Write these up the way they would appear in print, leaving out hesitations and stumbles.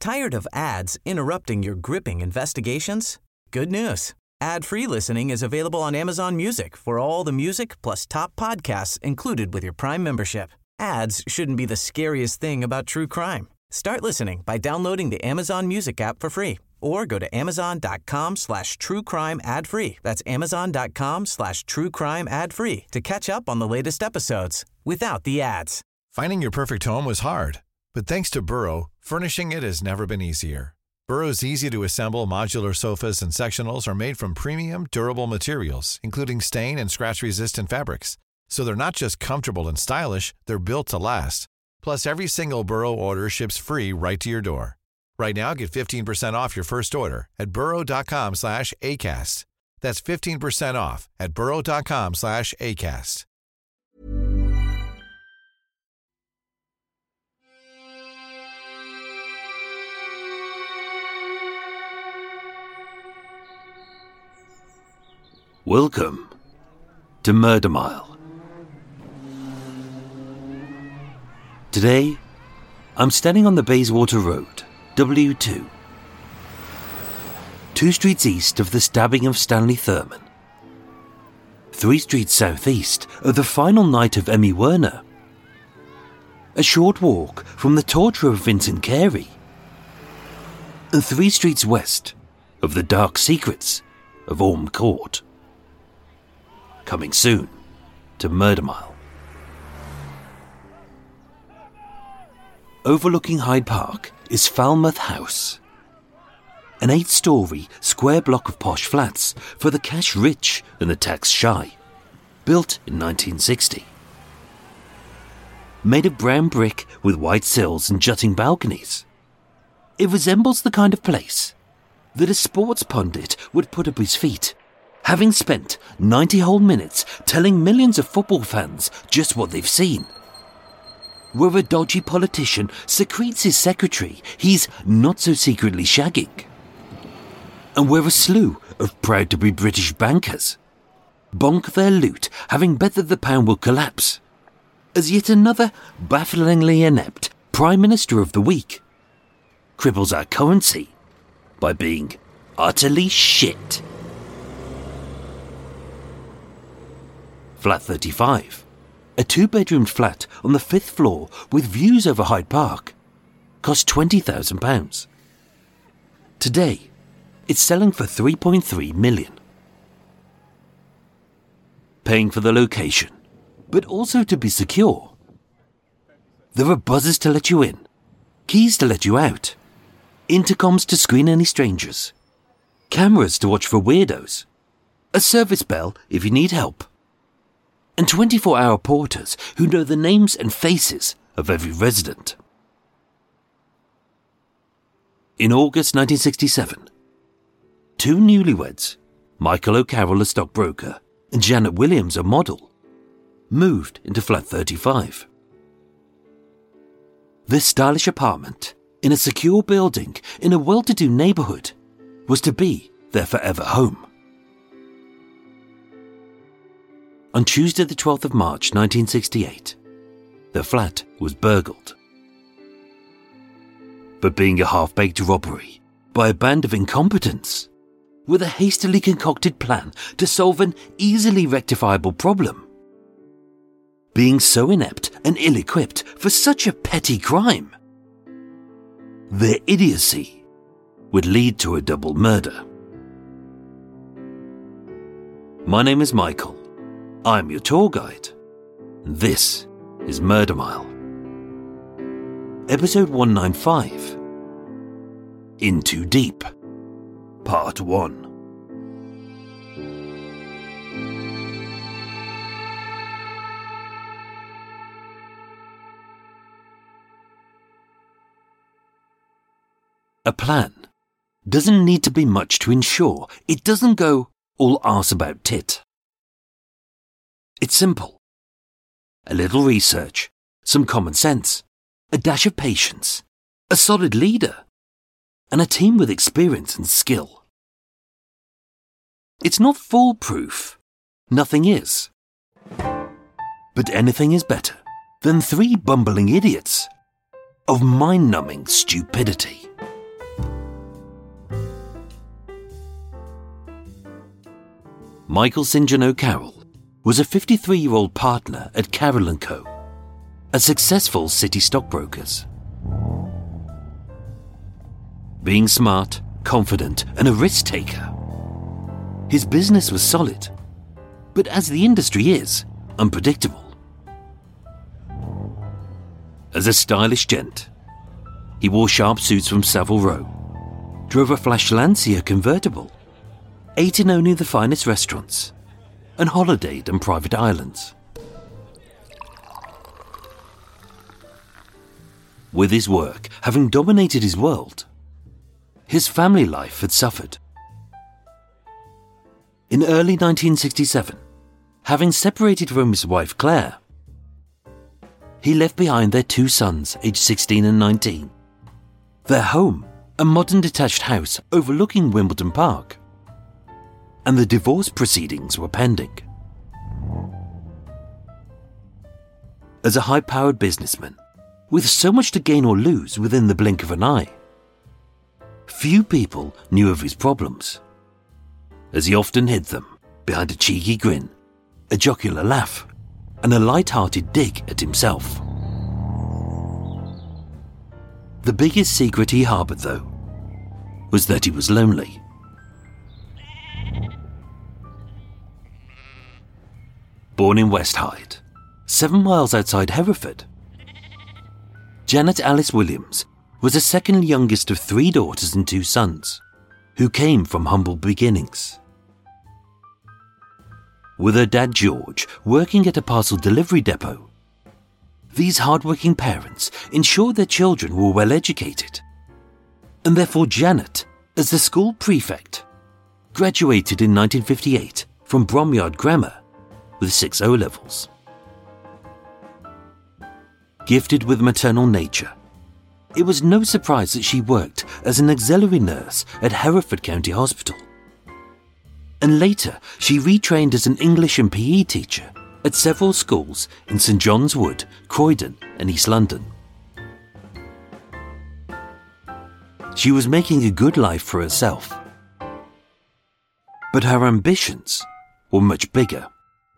Tired of ads interrupting your gripping investigations? Good news. Ad-free listening is available on Amazon Music for all the music plus top podcasts included with your Prime membership. Ads shouldn't be the scariest thing about true crime. Start listening by downloading the Amazon Music app for free or go to amazon.com/truecrime ad-free. That's amazon.com/truecrime ad-free to catch up on the latest episodes without the ads. Finding your perfect home was hard, but thanks to Burrow, furnishing it has never been easier. Burrow's easy-to-assemble modular sofas and sectionals are made from premium, durable materials, including stain and scratch-resistant fabrics. So they're not just comfortable and stylish, they're built to last. Plus, every single Burrow order ships free right to your door. Right now, get 15% off your first order at burrow.com/ACAST. That's 15% off at burrow.com/ACAST. Welcome to Murder Mile. Today, I'm standing on the Bayswater Road, W2, 2 streets east of the stabbing of Stanley Thurman, 3 streets southeast of the final night of Emmy Werner, a short walk from the torture of Vincent Carey, and 3 streets west of the dark secrets of Orme Court. Coming soon to Murder Mile. Overlooking Hyde Park is Falmouth House, an 8-storey square block of posh flats for the cash-rich and the tax-shy, built in 1960. Made of brown brick with white sills and jutting balconies, it resembles the kind of place that a sports pundit would put up his feet, having spent 90 whole minutes telling millions of football fans just what they've seen. Where a dodgy politician secretes his secretary he's not so secretly shagging. And where a slew of proud-to-be British bankers bonk their loot, having bet that the pound will collapse, as yet another bafflingly inept Prime Minister of the Week cripples our currency by being utterly shit. Flat 35, a 2-bedroomed flat on the 5th floor with views over Hyde Park, cost £20,000. Today, it's selling for $3.3 million. Paying for the location, but also to be secure. There are buzzers to let you in, keys to let you out, intercoms to screen any strangers, cameras to watch for weirdos, a service bell if you need help, and 24-hour porters who know the names and faces of every resident. In August 1967, 2 newlyweds, Michael O'Carroll, a stockbroker, and Janet Williams, a model, moved into Flat 35. This stylish apartment, in a secure building in a well-to-do neighbourhood, was to be their forever home. On Tuesday the 12th of March 1968, the flat was burgled. But being a half-baked robbery by a band of incompetents, with a hastily concocted plan to solve an easily rectifiable problem, being so inept and ill-equipped for such a petty crime, their idiocy would lead to a double murder. My name is Michael. I'm your tour guide. This is Murder Mile. Episode 195. In Too Deep. Part 1. A plan doesn't need to be much to ensure it doesn't go all arse about tit. It's simple. A little research, some common sense, a dash of patience, a solid leader, and a team with experience and skill. It's not foolproof. Nothing is. But anything is better than 3 bumbling idiots of mind-numbing stupidity. Michael St. John O'Carroll was a 53-year-old partner at Carroll & Co., a successful city stockbrokers. Being smart, confident, and a risk-taker, his business was solid, but as the industry is, unpredictable. As a stylish gent, he wore sharp suits from Savile Row, drove a flash Lancia convertible, ate in only the finest restaurants, and holidayed on private islands. With his work having dominated his world, his family life had suffered. In early 1967, having separated from his wife Claire, he left behind their 2 sons, aged 16 and 19, their home, a modern detached house overlooking Wimbledon Park, and the divorce proceedings were pending. As a high-powered businessman, with so much to gain or lose within the blink of an eye, few people knew of his problems, as he often hid them behind a cheeky grin, a jocular laugh, and a light-hearted dig at himself. The biggest secret he harboured, though, was that he was lonely. Born in West Hyde, 7 miles outside Hereford, Janet Alice Williams was the second youngest of 3 daughters and 2 sons, who came from humble beginnings. With her dad George working at a parcel delivery depot, these hard-working parents ensured their children were well educated, and therefore Janet, as the school prefect, graduated in 1958 from Bromyard Grammar with 6 O-levels. Gifted with maternal nature, it was no surprise that she worked as an auxiliary nurse at Hereford County Hospital. And later, she retrained as an English and PE teacher at several schools in St John's Wood, Croydon and East London. She was making a good life for herself, but her ambitions were much bigger.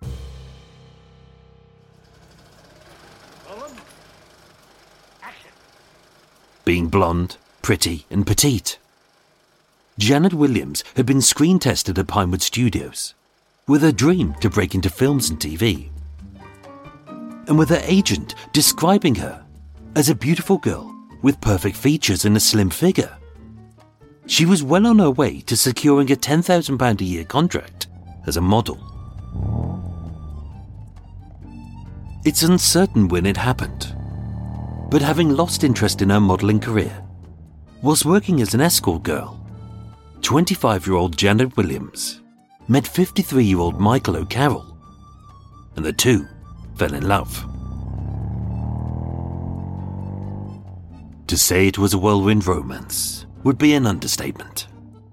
Being blonde, pretty and petite, Janet Williams had been screen tested at Pinewood Studios, with her dream to break into films and TV, and with her agent describing her as a beautiful girl with perfect features and a slim figure. She was well on her way to securing a £10,000 a year contract as a model. It's uncertain when it happened, but having lost interest in her modelling career, whilst working as an escort girl, 25-year-old Janet Williams met 53-year-old Michael O'Carroll, and the two fell in love. To say it was a whirlwind romance would be an understatement.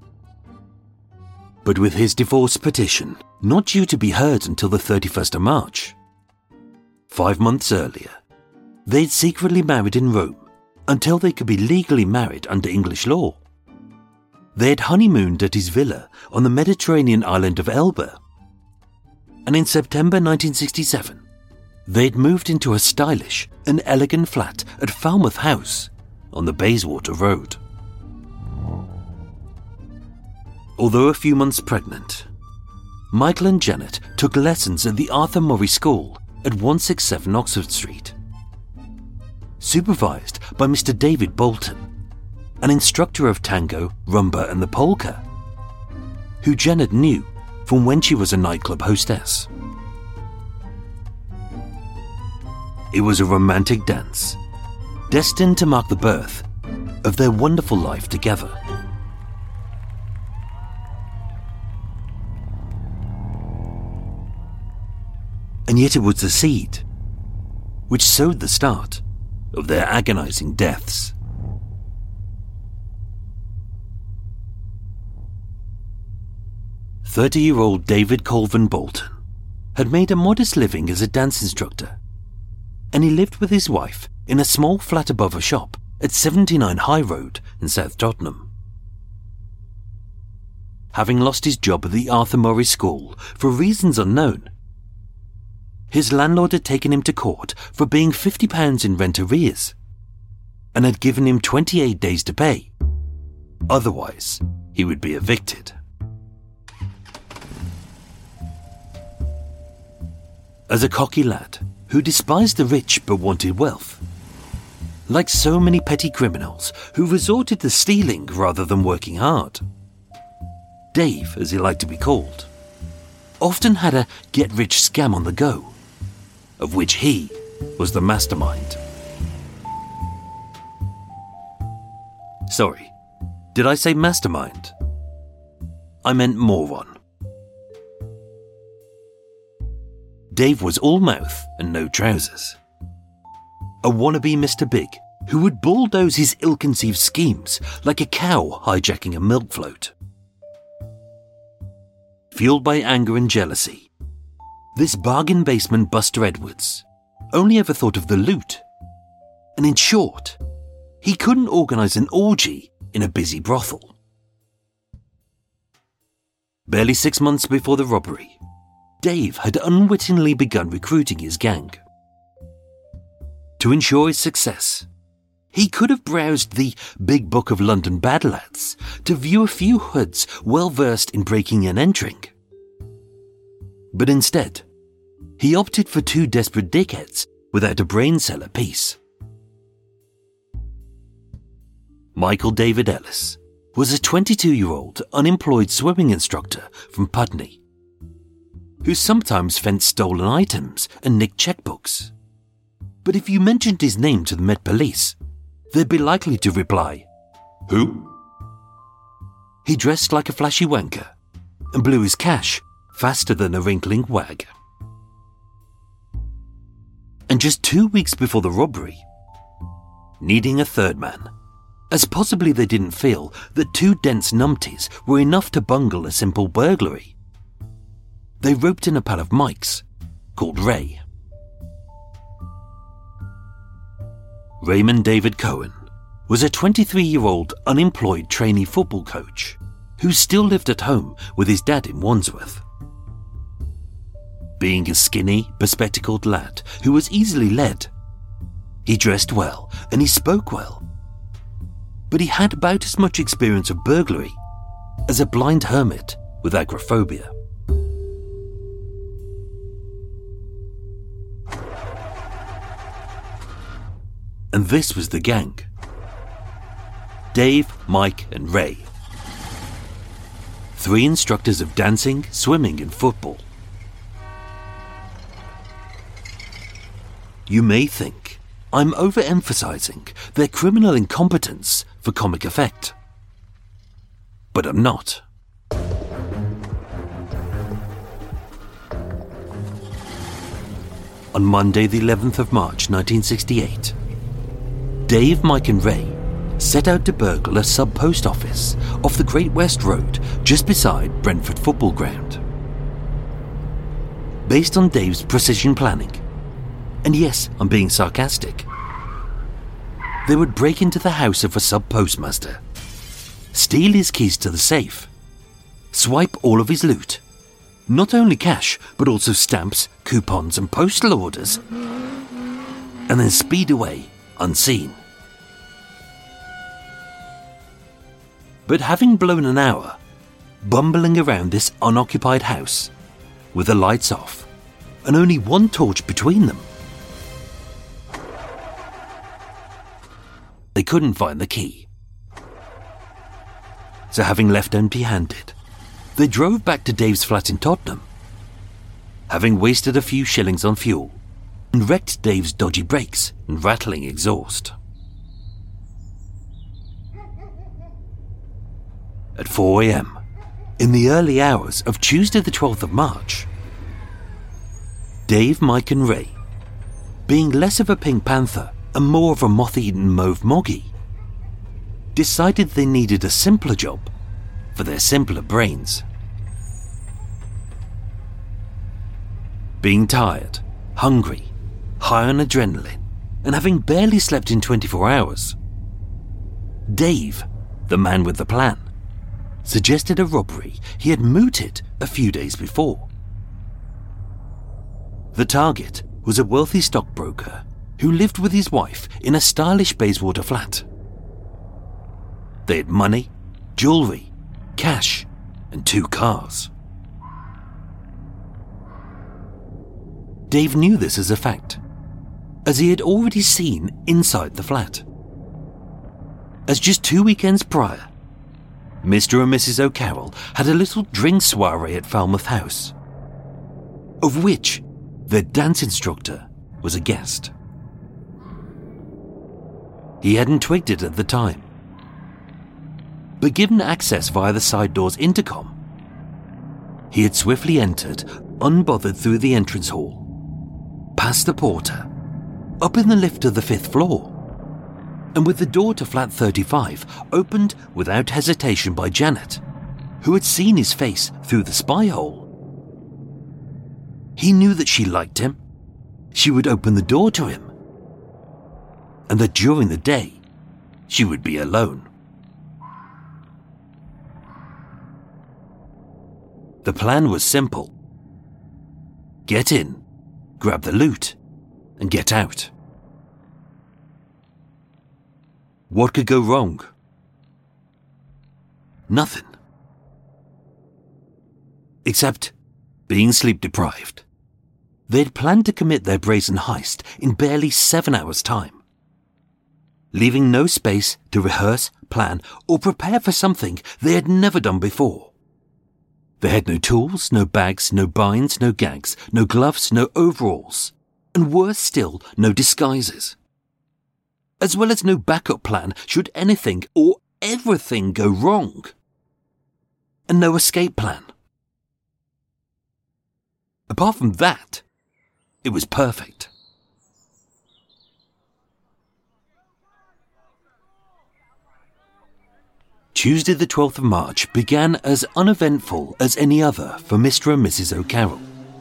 But with his divorce petition not due to be heard until the 31st of March, 5 months earlier, they'd secretly married in Rome until they could be legally married under English law. They had honeymooned at his villa on the Mediterranean island of Elba. And in September 1967, they'd moved into a stylish and elegant flat at Falmouth House on the Bayswater Road. Although a few months pregnant, Michael and Janet took lessons at the Arthur Murray School at 167 Oxford Street, supervised by Mr. David Bolton, an instructor of tango, rumba and the polka, who Janet knew from when she was a nightclub hostess. It was a romantic dance, destined to mark the birth of their wonderful life together. And yet it was the seed which sowed the start of their agonizing deaths. "30-year-old David Colvin Bolton had made a modest living as a dance instructor, and he lived with his wife in a small flat above a shop at 79 High Road in South Tottenham. having lost his job at the Arthur Morris School for reasons unknown. His landlord had taken him to court for being £50 in rent arrears and had given him 28 days to pay. Otherwise, he would be evicted. As a cocky lad who despised the rich but wanted wealth, like so many petty criminals who resorted to stealing rather than working hard, Dave, as he liked to be called, often had a get-rich scam on the go, of which he was the mastermind. Sorry, did I say mastermind? I meant moron. Dave was all mouth and no trousers. A wannabe Mr. Big who would bulldoze his ill-conceived schemes like a cow hijacking a milk float. Fueled by anger and jealousy, this bargain basement Buster Edwards only ever thought of the loot, and in short, he couldn't organise an orgy in a busy brothel. Barely 6 months before the robbery, Dave had unwittingly begun recruiting his gang. To ensure his success, he could have browsed the Big Book of London Bad Lads to view a few hoods well versed in breaking and entering. But instead, he opted for 2 desperate dickheads without a brain cell apiece. Michael David Ellis was a 22-year-old unemployed swimming instructor from Putney, who sometimes fenced stolen items and nicked checkbooks. But if you mentioned his name to the Met Police, they'd be likely to reply, "Who?" He dressed like a flashy wanker and blew his cash faster than a wrinkling wag. And just 2 weeks before the robbery, needing a third man, as possibly they didn't feel that 2 dense numpties were enough to bungle a simple burglary, they roped in a pal of Mike's called Ray. Raymond David Cohen was a 23-year-old unemployed trainee football coach who still lived at home with his dad in Wandsworth. Being a skinny, bespectacled lad who was easily led, he dressed well and he spoke well, but he had about as much experience of burglary as a blind hermit with agoraphobia. And this was the gang: Dave, Mike, and Ray. 3 instructors of dancing, swimming, and football. You may think I'm overemphasizing their criminal incompetence for comic effect, but I'm not. On Monday, the 11th of March, 1968, Dave, Mike, and Ray set out to burgle a sub-post office off the Great West Road just beside Brentford Football Ground. Based on Dave's precision planning, and yes, I'm being sarcastic, they would break into the house of a sub-postmaster, steal his keys to the safe, swipe all of his loot, not only cash, but also stamps, coupons, and postal orders, and then speed away unseen. But having blown an hour bumbling around this unoccupied house with the lights off and only one torch between them, they couldn't find the key. So having left empty-handed, they drove back to Dave's flat in Tottenham, having wasted a few shillings on fuel and wrecked Dave's dodgy brakes and rattling exhaust. At 4 a.m, in the early hours of Tuesday the 12th of March, Dave, Mike and Ray, being less of a Pink Panther and more of a moth-eaten mauve moggy, decided they needed a simpler job for their simpler brains. Being tired, hungry, high on adrenaline, and having barely slept in 24 hours, Dave, the man with the plan, suggested a robbery he had mooted a few days before. The target was a wealthy stockbroker who lived with his wife in a stylish Bayswater flat. They had money, jewellery, cash, and 2 cars. Dave knew this as a fact, as he had already seen inside the flat. As just 2 weekends prior, Mr. and Mrs. O'Carroll had a little drink soiree at Falmouth House, of which their dance instructor was a guest. He hadn't twigged it at the time, but given access via the side door's intercom, he had swiftly entered, unbothered, through the entrance hall, past the porter, up in the lift to the 5th floor, and with the door to flat 35 opened without hesitation by Janet, who had seen his face through the spy hole. He knew that she liked him, she would open the door to him, and that during the day she would be alone. The plan was simple. Get in, grab the loot, and get out. What could go wrong? Nothing. Except being sleep deprived. They'd planned to commit their brazen heist in barely 7 hours' time, leaving no space to rehearse, plan, or prepare for something they had never done before. They had no tools, no bags, no binds, no gags, no gloves, no overalls, and worse still, no disguises. As well as no backup plan should anything or everything go wrong. And no escape plan. Apart from that, it was perfect. Tuesday the 12th of March began as uneventful as any other for Mr. and Mrs. O'Carroll.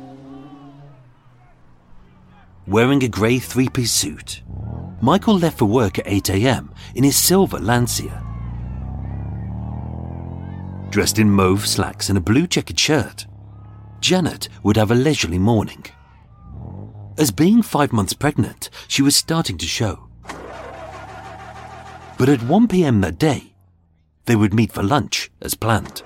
Wearing a grey 3-piece suit, Michael left for work at 8 a.m. in his silver Lancia. Dressed in mauve slacks and a blue checkered shirt, Janet would have a leisurely morning. As being 5 months pregnant, she was starting to show. But at 1 p.m. that day, they would meet for lunch as planned.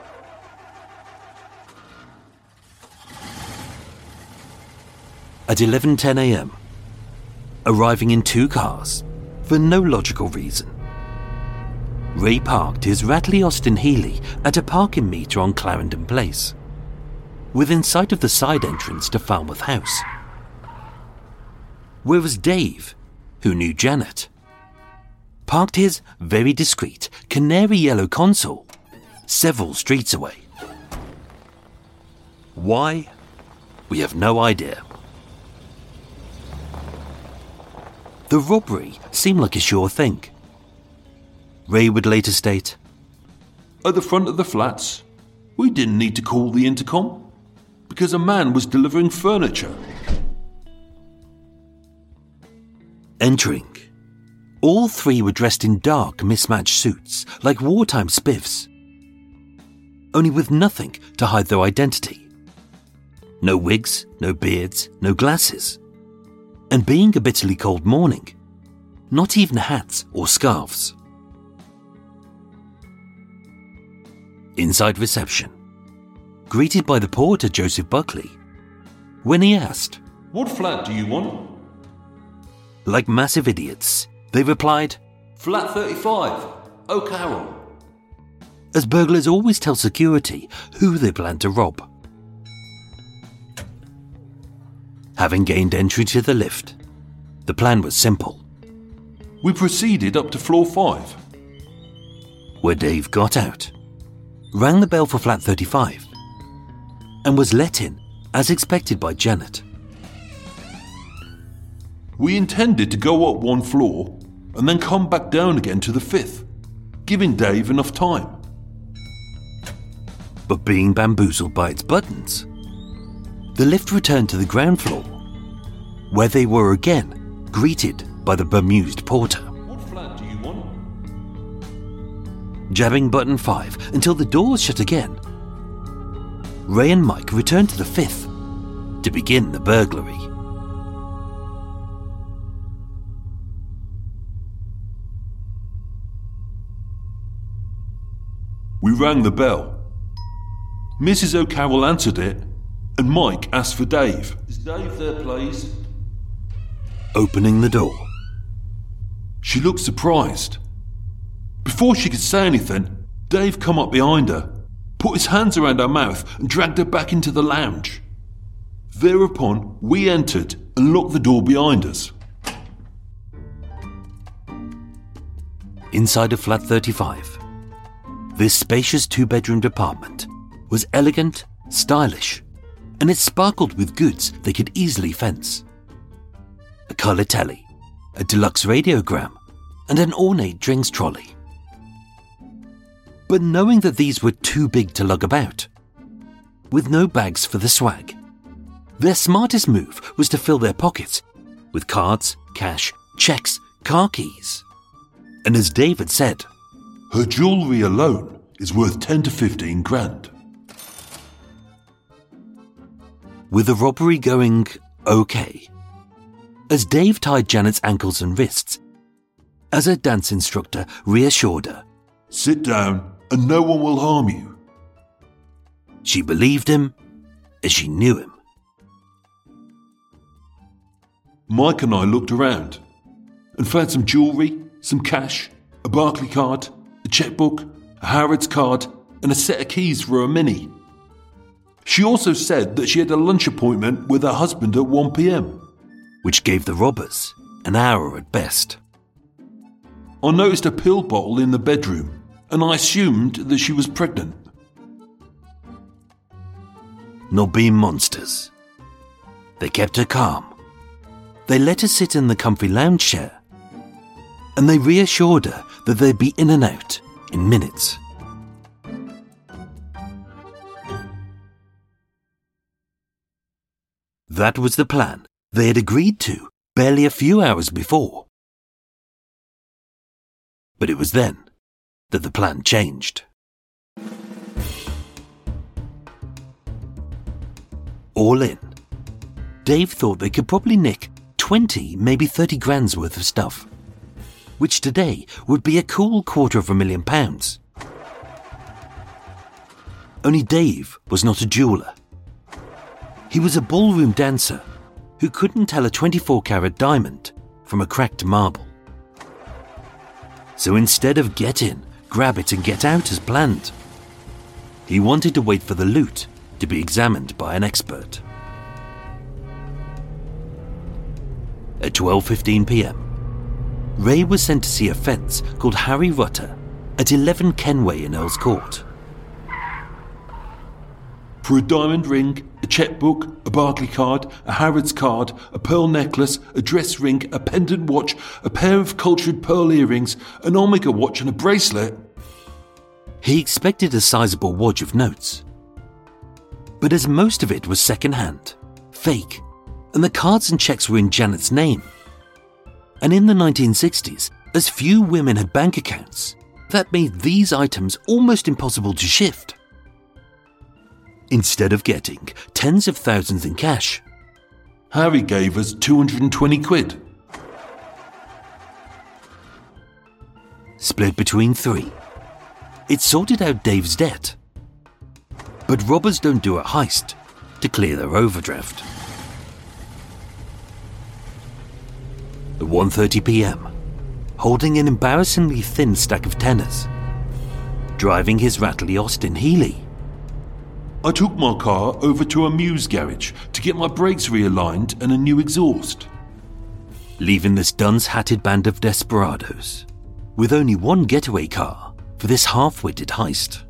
At 11:10 a.m, arriving in 2 cars for no logical reason, Ray parked his rattly Austin Healey at a parking meter on Clarendon Place, within sight of the side entrance to Falmouth House. Whereas Dave, who knew Janet, parked his very discreet canary yellow Consul several streets away. Why? We have no idea. The robbery seemed like a sure thing. Ray would later state, "At the front of the flats, we didn't need to call the intercom because a man was delivering furniture." Entering, all 3 were dressed in dark, mismatched suits like wartime spiffs, only with nothing to hide their identity. No wigs, no beards, no glasses. And being a bitterly cold morning, not even hats or scarves. Inside reception, greeted by the porter Joseph Buckley, when he asked, "What flat do you want?" Like massive idiots, they replied, "Flat 35, O'Carroll." As burglars always tell security who they plan to rob. Having gained entry to the lift, the plan was simple. We proceeded up to floor 5. Where Dave got out, rang the bell for flat 35, and was let in as expected by Janet. We intended to go up 1 floor and then come back down again to the 5th, giving Dave enough time. But being bamboozled by its buttons, the lift returned to the ground floor, where they were again greeted by the bemused porter. "What flat do you want?" jabbing button 5 until the doors shut again. Ray and Mike returned to the 5th to begin the burglary. We rang the bell. Mrs. O'Carroll answered it, and Mike asked for Dave. Is Dave there, please? Opening the door. She looked surprised. Before she could say anything, Dave come up behind her, put his hands around her mouth and dragged her back into the lounge. Thereupon, we entered and locked the door behind us. Inside of flat 35, this spacious 2-bedroomed apartment was elegant, stylish, and it sparkled with goods they could easily fence. A colour telly, a deluxe radiogram, and an ornate drinks trolley. But knowing that these were too big to lug about, with no bags for the swag, their smartest move was to fill their pockets with cards, cash, checks, car keys. And as David said, her jewellery alone is worth 10 to 15 grand. With the robbery going okay, as Dave tied Janet's ankles and wrists, as her dance instructor reassured her, sit down and no one will harm you. She believed him as she knew him. Mike and I looked around and found some jewellery, some cash, a Barclay card, a checkbook, a Harrods card, and a set of keys for her Mini. She also said that she had a lunch appointment with her husband at 1 p.m, which gave the robbers an hour at best. I noticed a pill bottle in the bedroom, and I assumed that she was pregnant. Not being monsters, they kept her calm. They let her sit in the comfy lounge chair, and they reassured her that they'd be in and out in minutes. That was the plan they had agreed to barely a few hours before. But it was then that the plan changed. All in, Dave thought they could probably nick 20, maybe 30 grand's worth of stuff, which today would be a cool £250,000. Only Dave was not a jeweller. He was a ballroom dancer who couldn't tell a 24-carat diamond from a cracked marble. So instead of get in, grab it and get out as planned, he wanted to wait for the loot to be examined by an expert. At 12:15 p.m, Ray was sent to see a fence called Harry Rutter at 11 Kenway in Earl's Court. For a diamond ring, a checkbook, a Barclay card, a Harrods card, a pearl necklace, a dress ring, a pendant watch, a pair of cultured pearl earrings, an Omega watch and a bracelet. He expected a sizable wad of notes. But as most of it was second-hand, fake, and the cards and checks were in Janet's name, and in the 1960s, as few women had bank accounts, that made these items almost impossible to shift. Instead of getting tens of thousands in cash, Harry gave us 220 quid. Split between 3. It sorted out Dave's debt. But robbers don't do a heist to clear their overdraft. At 1:30 p.m, holding an embarrassingly thin stack of tenors, driving his rattly Austin Healey, I took my car over to a Muse garage to get my brakes realigned and a new exhaust. Leaving this dunce-hatted band of desperados with only one getaway car for this half-witted heist.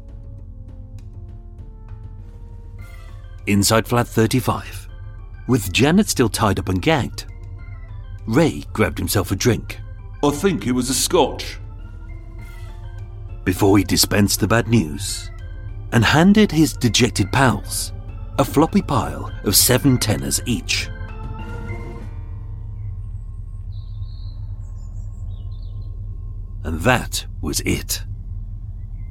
Inside flat 35, with Janet still tied up and gagged, Ray grabbed himself a drink. I think it was a scotch. Before he dispensed the bad news and handed his dejected pals a floppy pile of 7 tenors each. And that was it.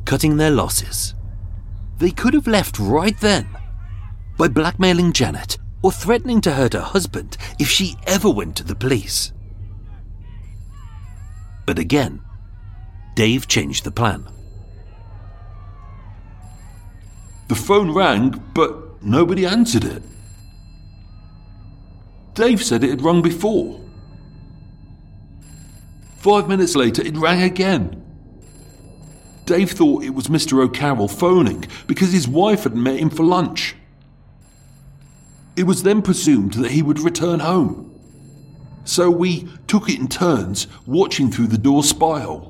cutting their losses. They could have left right then by blackmailing Janet or threatening to hurt her husband if she ever went to the police. But again, Dave changed the plan. The phone rang, but nobody answered it. Dave said it had rung before. 5 minutes later, it rang again. Dave thought it was Mr. O'Carroll phoning because his wife had met him for lunch. It was then presumed that he would return home. So we took it in turns, watching through the door spy-hole.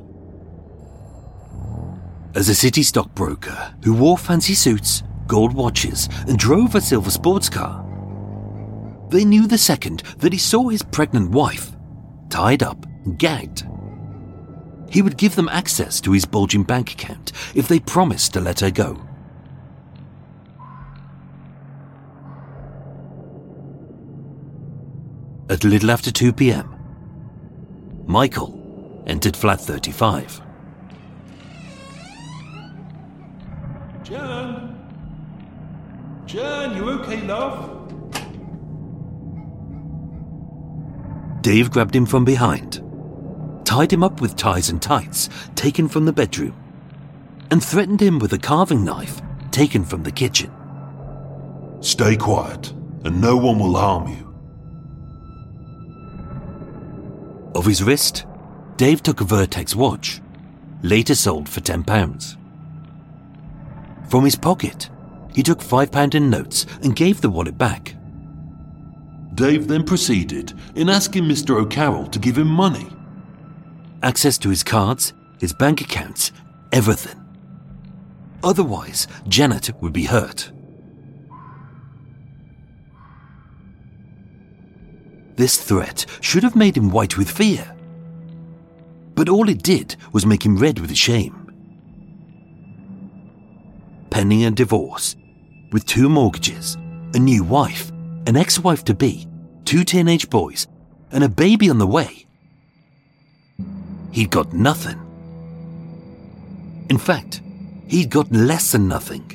As a city stockbroker who wore fancy suits, gold watches, and drove a silver sports car, they knew the second that he saw his pregnant wife tied up and gagged, he would give them access to his bulging bank account if they promised to let her go. At a little after 2 p.m, Michael entered flat 35. Jan, you okay, love? Dave grabbed him from behind, tied him up with ties and tights taken from the bedroom, and threatened him with a carving knife taken from the kitchen. Stay quiet, and no one will harm you. Of his wrist, Dave took a Vertex watch, later sold for £10. From his pocket, he took £5 in notes and gave the wallet back. Dave then proceeded in asking Mr. O'Carroll to give him money. Access to his cards, his bank accounts, everything. Otherwise, Janet would be hurt. This threat should have made him white with fear. But all it did was make him red with shame. Pending a divorce, with 2 mortgages, a new wife, an ex-wife-to-be, 2 teenage boys, and a baby on the way, he'd got nothing. In fact, he'd got less than nothing.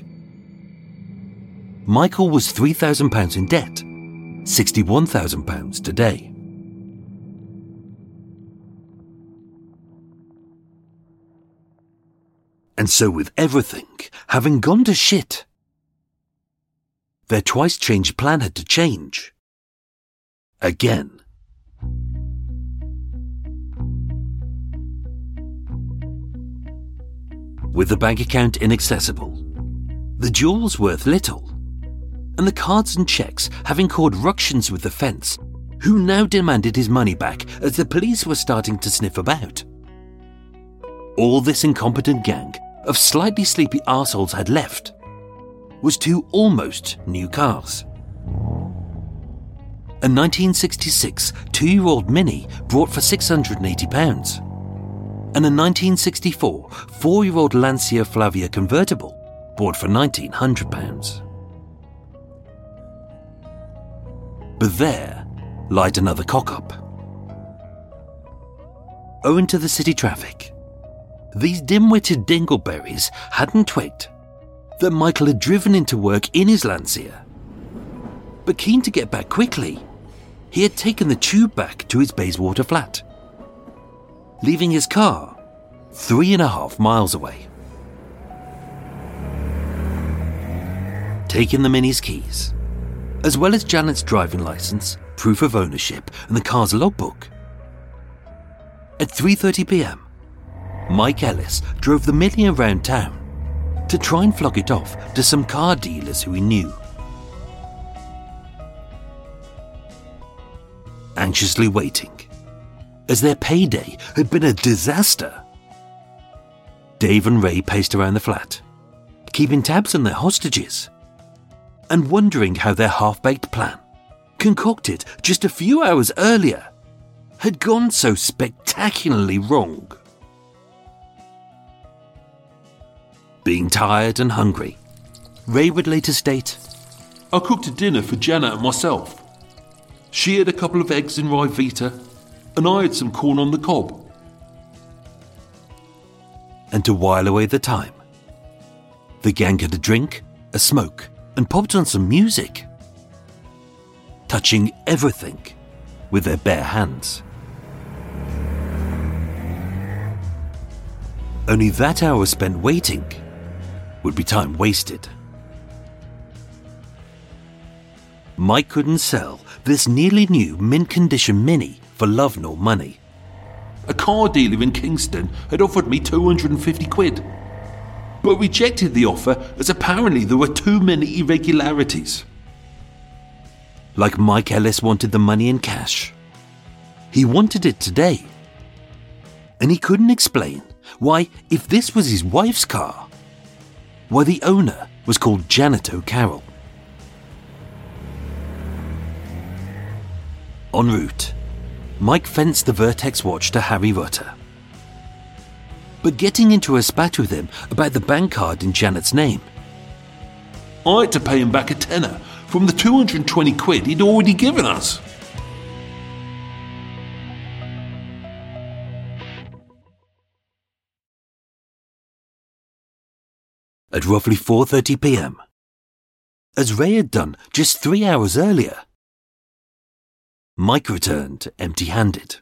Michael was £3,000 in debt, £61,000 today. And so with everything having gone to shit, their twice-changed plan had to change. Again. With the bank account inaccessible, the jewels worth little, and the cards and checks having caused ructions with the fence, who now demanded his money back as the police were starting to sniff about. All this incompetent gang of slightly sleepy arseholes had left was 2 almost new cars. A 1966 2-year-old Mini brought for £680, and a 1964 4-year-old Lancia Flavia convertible bought for £1,900. But there lied another cock-up. Owing to the city traffic, these dim-witted dingleberries hadn't twigged that Michael had driven into work in his Lancia. But keen to get back quickly, he had taken the tube back to his Bayswater flat, leaving his car 3.5 miles away. Taking the Mini's keys, as well as Janet's driving license, proof of ownership, and the car's logbook. At 3:30 p.m, Mike Ellis drove the Mini around town to try and flog it off to some car dealers who he knew. Anxiously waiting, as their payday had been a disaster, Dave and Ray paced around the flat, keeping tabs on their hostages, and wondering how their half-baked plan, concocted just a few hours earlier, had gone so spectacularly wrong. Being tired and hungry, Ray would later state, I cooked a dinner for Janet and myself. She had a couple of eggs in rye vita, and I had some corn on the cob. And to while away the time, The gang had a drink, a smoke, and popped on some music, touching everything with their bare hands. Only that hour spent waiting would be time wasted. Mike couldn't sell this nearly new mint-condition Mini for love nor money. A car dealer in Kingston had offered me 250 quid, but rejected the offer as apparently there were too many irregularities. Like Mike Ellis wanted the money in cash. He wanted it today. And he couldn't explain why, if this was his wife's car, why the owner was called Janet O'Carroll. En route, Mike fenced the Vertex watch to Harry Rutter. But getting into a spat with him about the bank card in Janet's name, I had to pay him back a tenner from the 220 quid he'd already given us. At roughly 4:30 p.m, as Ray had done just 3 hours earlier, Mike returned empty-handed.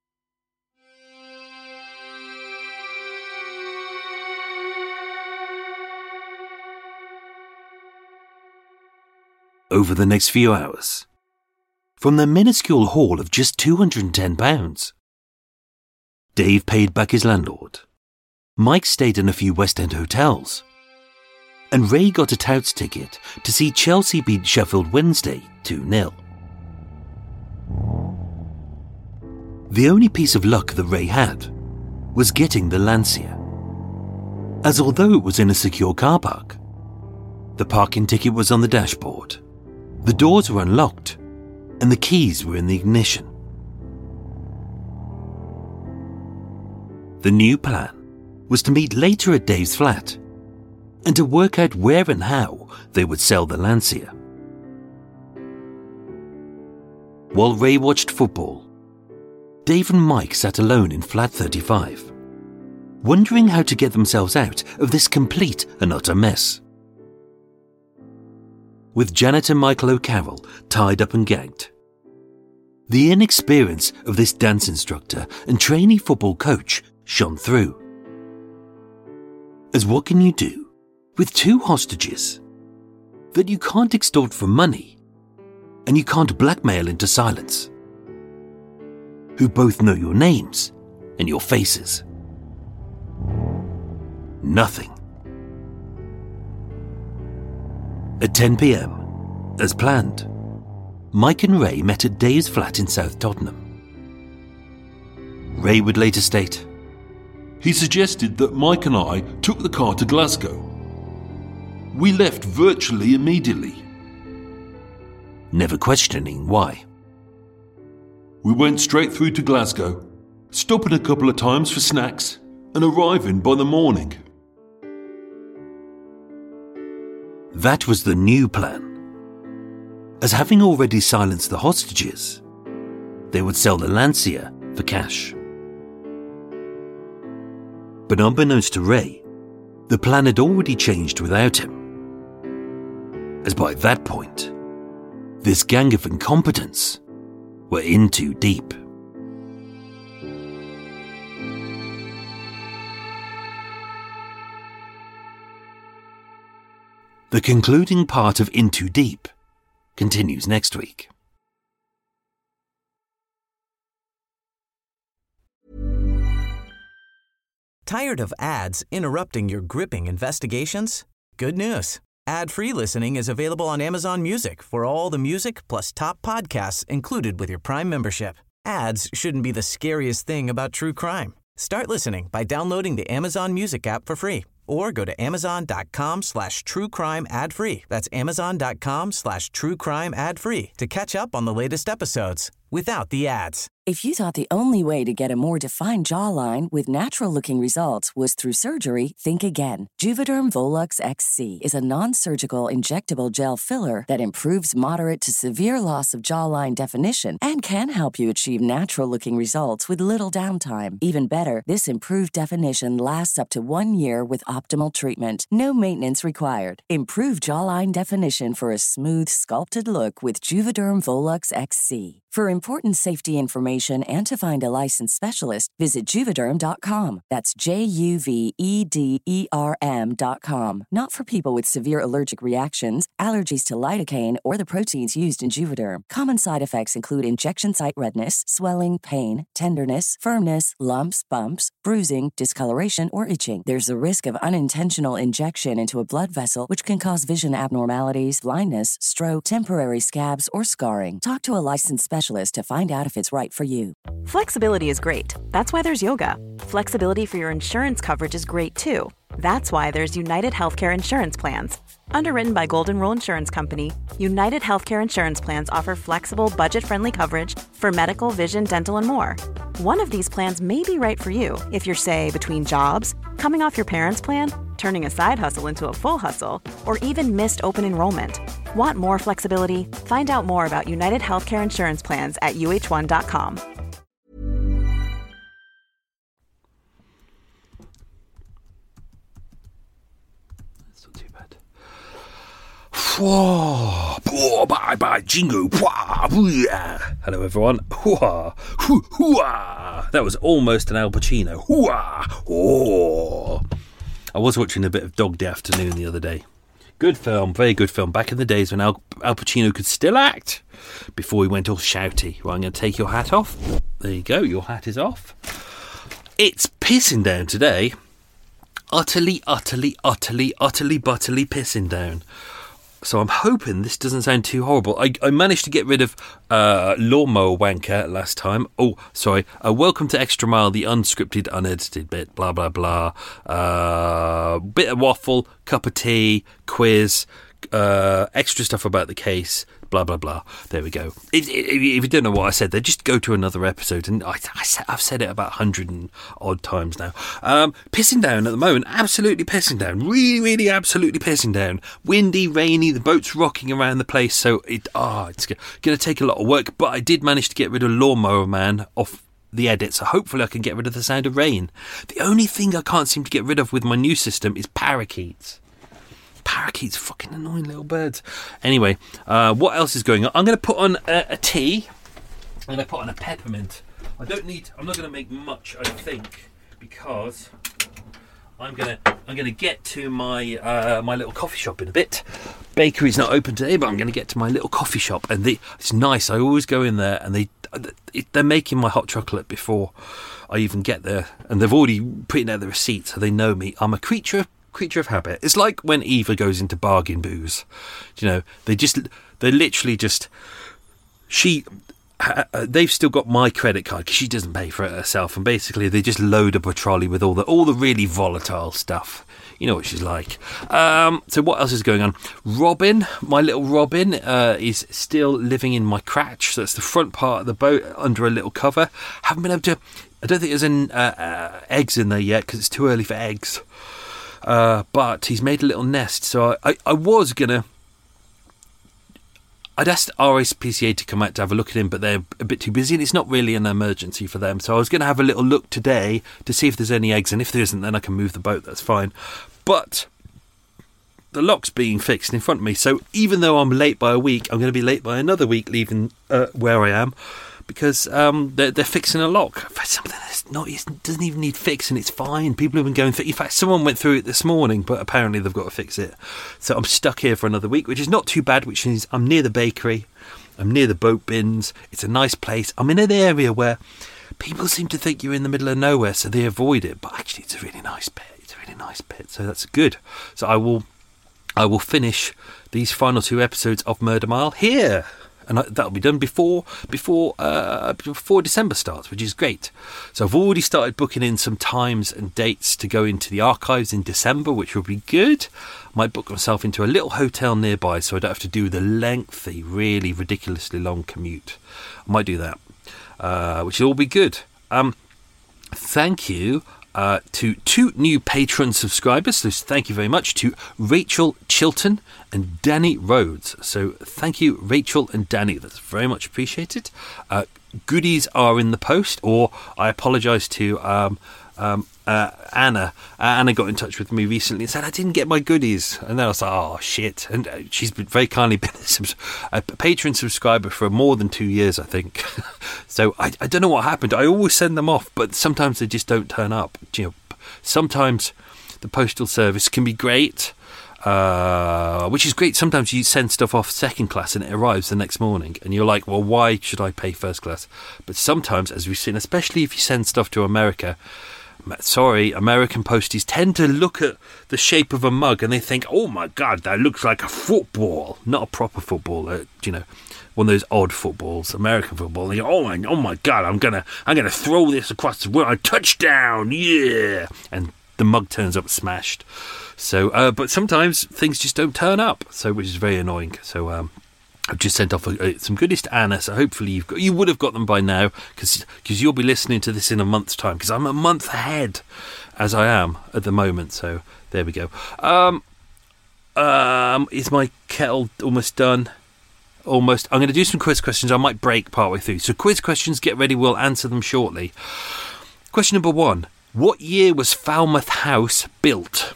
Over the next few hours, from their minuscule haul of just £210, Dave paid back his landlord, Mike stayed in a few West End hotels, and Ray got a touts ticket to see Chelsea beat Sheffield Wednesday 2-0. The only piece of luck that Ray had was getting the Lancia, as although it was in a secure car park, the parking ticket was on the dashboard, the doors were unlocked, and the keys were in the ignition. The new plan was to meet later at Dave's flat and to work out where and how they would sell the Lancia. While Ray watched football, Dave and Mike sat alone in flat 35, wondering how to get themselves out of this complete and utter mess. With Janet and Michael O'Carroll tied up and gagged, the inexperience of this dance instructor and trainee football coach shone through. As what can you do with two hostages that you can't extort for money and you can't blackmail into silence, who both know your names and your faces? Nothing. At 10 p.m, as planned, Mike and Ray met at Dave's flat in South Tottenham. Ray would later state, He suggested that Mike and I took the car to Glasgow. We left virtually immediately. Never questioning why. We went straight through to Glasgow, stopping a couple of times for snacks and arriving by the morning. That was the new plan. As having already silenced the hostages, they would sell the Lancia for cash. But unbeknownst to Ray, the plan had already changed without him, as by that point, this gang of incompetents were in too deep. The concluding part of In Too Deep continues next week. Tired of ads interrupting your gripping investigations? Good news. Ad-free listening is available on Amazon Music for all the music plus top podcasts included with your Prime membership. Ads shouldn't be the scariest thing about true crime. Start listening by downloading the Amazon Music app for free or go to amazon.com/truecrime ad-free. That's amazon.com/truecrime ad-free to catch up on the latest episodes. without the ads. If you thought the only way to get a more defined jawline with natural-looking results was through surgery, think again. Juvederm Volux XC is a non-surgical injectable gel filler that improves moderate to severe loss of jawline definition and can help you achieve natural-looking results with little downtime. Even better, this improved definition lasts up to 1 year with optimal treatment. No maintenance required. Improve jawline definition for a smooth, sculpted look with Juvederm Volux XC. For important safety information and to find a licensed specialist, visit Juvederm.com. That's JUVEDERM.com. Not for people with severe allergic reactions, allergies to lidocaine, or the proteins used in Juvederm. Common side effects include injection site redness, swelling, pain, tenderness, firmness, lumps, bumps, bruising, discoloration, or itching. There's a risk of unintentional injection into a blood vessel, which can cause vision abnormalities, blindness, stroke, temporary scabs, or scarring. Talk to a licensed specialist to find out if it's right for you. Flexibility is great. That's why there's yoga. Flexibility for your insurance coverage is great too. That's why there's United Healthcare Insurance Plans. Underwritten by Golden Rule Insurance Company, United Healthcare Insurance Plans offer flexible, budget-friendly coverage for medical, vision, dental, and more. One of these plans may be right for you if you're, say, between jobs, coming off your parents' plan, turning a side hustle into a full hustle, or even missed open enrollment. Want more flexibility? Find out more about United Healthcare Insurance Plans at uh1.com. That's not too bad. Whoa, bye, jingo. Hello, everyone. That was almost an Al Pacino. I was watching a bit of Dog Day Afternoon the other day. Good film, very good film. Back in the days when Al Pacino could still act, before he went all shouty. Well, I'm going to take your hat off. There you go, your hat is off. It's pissing down today. Utterly pissing down. So I'm hoping this doesn't sound too horrible. I managed to get rid of Lawnmower Wanker last time. Oh, sorry. Welcome to Extra Mile, the unscripted, unedited bit. Blah, blah, blah. Bit of waffle, cup of tea, quiz, extra stuff about the case. Blah, blah, blah. There we go. If you don't know what I said there, just go to another episode. And I've said it about 100 and odd times now. Pissing down at the moment. Absolutely pissing down. Really, really absolutely pissing down. Windy, rainy. The boat's rocking around the place. So it's going to take a lot of work. But I did manage to get rid of Lawnmower Man off the edit. So hopefully I can get rid of the sound of rain. The only thing I can't seem to get rid of with my new system is parakeets. Parakeets, fucking annoying little birds. Anyway, what else is going on? I'm going to put on a tea. I'm going to put on a peppermint. I'm not going to make much, I think, because I'm going to get to my my little coffee shop in a bit. Bakery's not open today, but I'm going to get to my little coffee shop, and it's nice. I always go in there, and they're making my hot chocolate before I even get there, and they've already put out the receipt, so they know me. I'm a creature of habit. It's like when Eva goes into bargain booze. You know, they've still got my credit card because she doesn't pay for it herself, and basically they just load up a trolley with all the really volatile stuff. You know what she's like. So what else is going on? Robin, my little Robin, is still living in my crotch. So that's the front part of the boat under a little cover. Haven't been able to. I don't think there's eggs in there yet because it's too early for eggs. But he's made a little nest, so I was gonna. I'd asked RSPCA to come out to have a look at him, but they're a bit too busy, and it's not really an emergency for them. So I was going to have a little look today to see if there's any eggs, and if there isn't, then I can move the boat. That's fine. But the lock's being fixed in front of me, so even though I'm late by a week, I'm going to be late by another week leaving where I am. Because they're fixing a lock. For something it doesn't even need fixing, it's fine. People have been going through. In fact, someone went through it this morning, but apparently they've got to fix it. So I'm stuck here for another week, which is not too bad. Which means I'm near the bakery, I'm near the boat bins. It's a nice place. I'm in an area where people seem to think you're in the middle of nowhere, so they avoid it. But actually, it's a really nice bit. So that's good. So I will finish these final 2 episodes of Murder Mile here. and that'll be done before December starts, which is great. So I've already started booking in some times and dates to go into the archives in December, which will be good. I might book myself into a little hotel nearby so I don't have to do the lengthy, really ridiculously long commute. I might do that, which will all be good. Thank you to 2 new Patreon subscribers. So thank you very much to Rachel Chilton and Danny Rhodes. So thank you, Rachel and Danny. That's very much appreciated. Goodies are in the post, or I apologise to Anna. Anna got in touch with me recently and said I didn't get my goodies, and then I was like, oh shit. And she's been very kindly been a Patreon subscriber for more than 2 years, I think. So I don't know what happened. I always send them off, but sometimes they just don't turn up. You know, sometimes the postal service can be great, which is great. Sometimes you send stuff off second class and it arrives the next morning, and you're like, well, why should I pay first class? But sometimes, as we've seen, especially if you send stuff to America, American posties tend to look at the shape of a mug and they think, oh my God, that looks like a football. Not a proper football, one of those odd footballs, American football. They go, oh my God, I'm gonna throw this across the world, touchdown, yeah! And the mug turns up smashed. So, but sometimes things just don't turn up, so which is very annoying. So, I've just sent off some goodies to Anna, so hopefully you would have got them by now, because you'll be listening to this in a month's time, because I'm a month ahead, as I am at the moment. So there we go. Is my kettle almost done? Almost. I'm going to do some quiz questions. I might break partway through. So quiz questions, get ready. We'll answer them shortly. Question number 1. What year was Falmouth House built?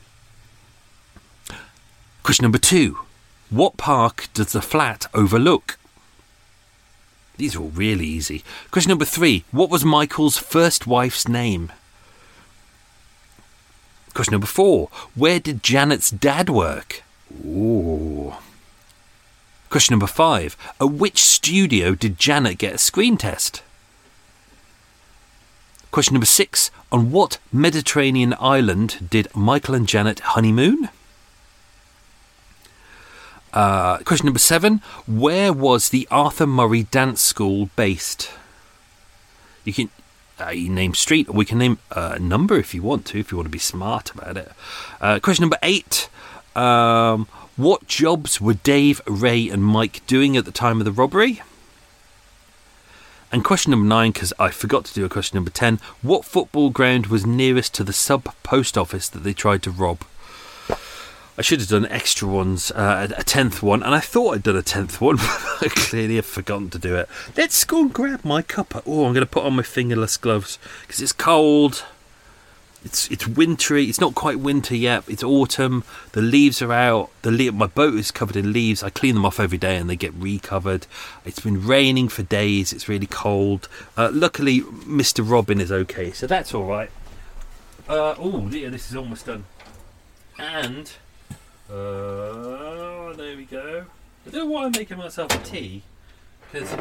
Question number 2. What park does the flat overlook? These are all really easy. Question number 3. What was Michael's first wife's name? Question number 4. Where did Janet's dad work? Ooh. Question number 5. At which studio did Janet get a screen test? Question number 6. On what Mediterranean island did Michael and Janet honeymoon? Question number 7. Where was the Arthur Murray Dance School based? You can name street, or we can name a number if you want to be smart about it. Question number 8. What jobs were Dave, Ray and Mike doing at the time of the robbery? And question number 9, because I forgot to do a question number 10. What football ground was nearest to the sub-post office that they tried to rob? I should have done extra ones, a 10th one, and I thought I'd done a 10th one, but I clearly have forgotten to do it. Let's go and grab my cuppa. Oh, I'm going to put on my fingerless gloves, because it's cold, it's wintry, it's not quite winter yet, it's autumn, the leaves are out, my boat is covered in leaves, I clean them off every day and they get recovered. It's been raining for days, it's really cold. Luckily, Mr. Robin is okay, so that's alright. Oh dear, this is almost done. And... there we go. I don't know why I'm making myself a tea, because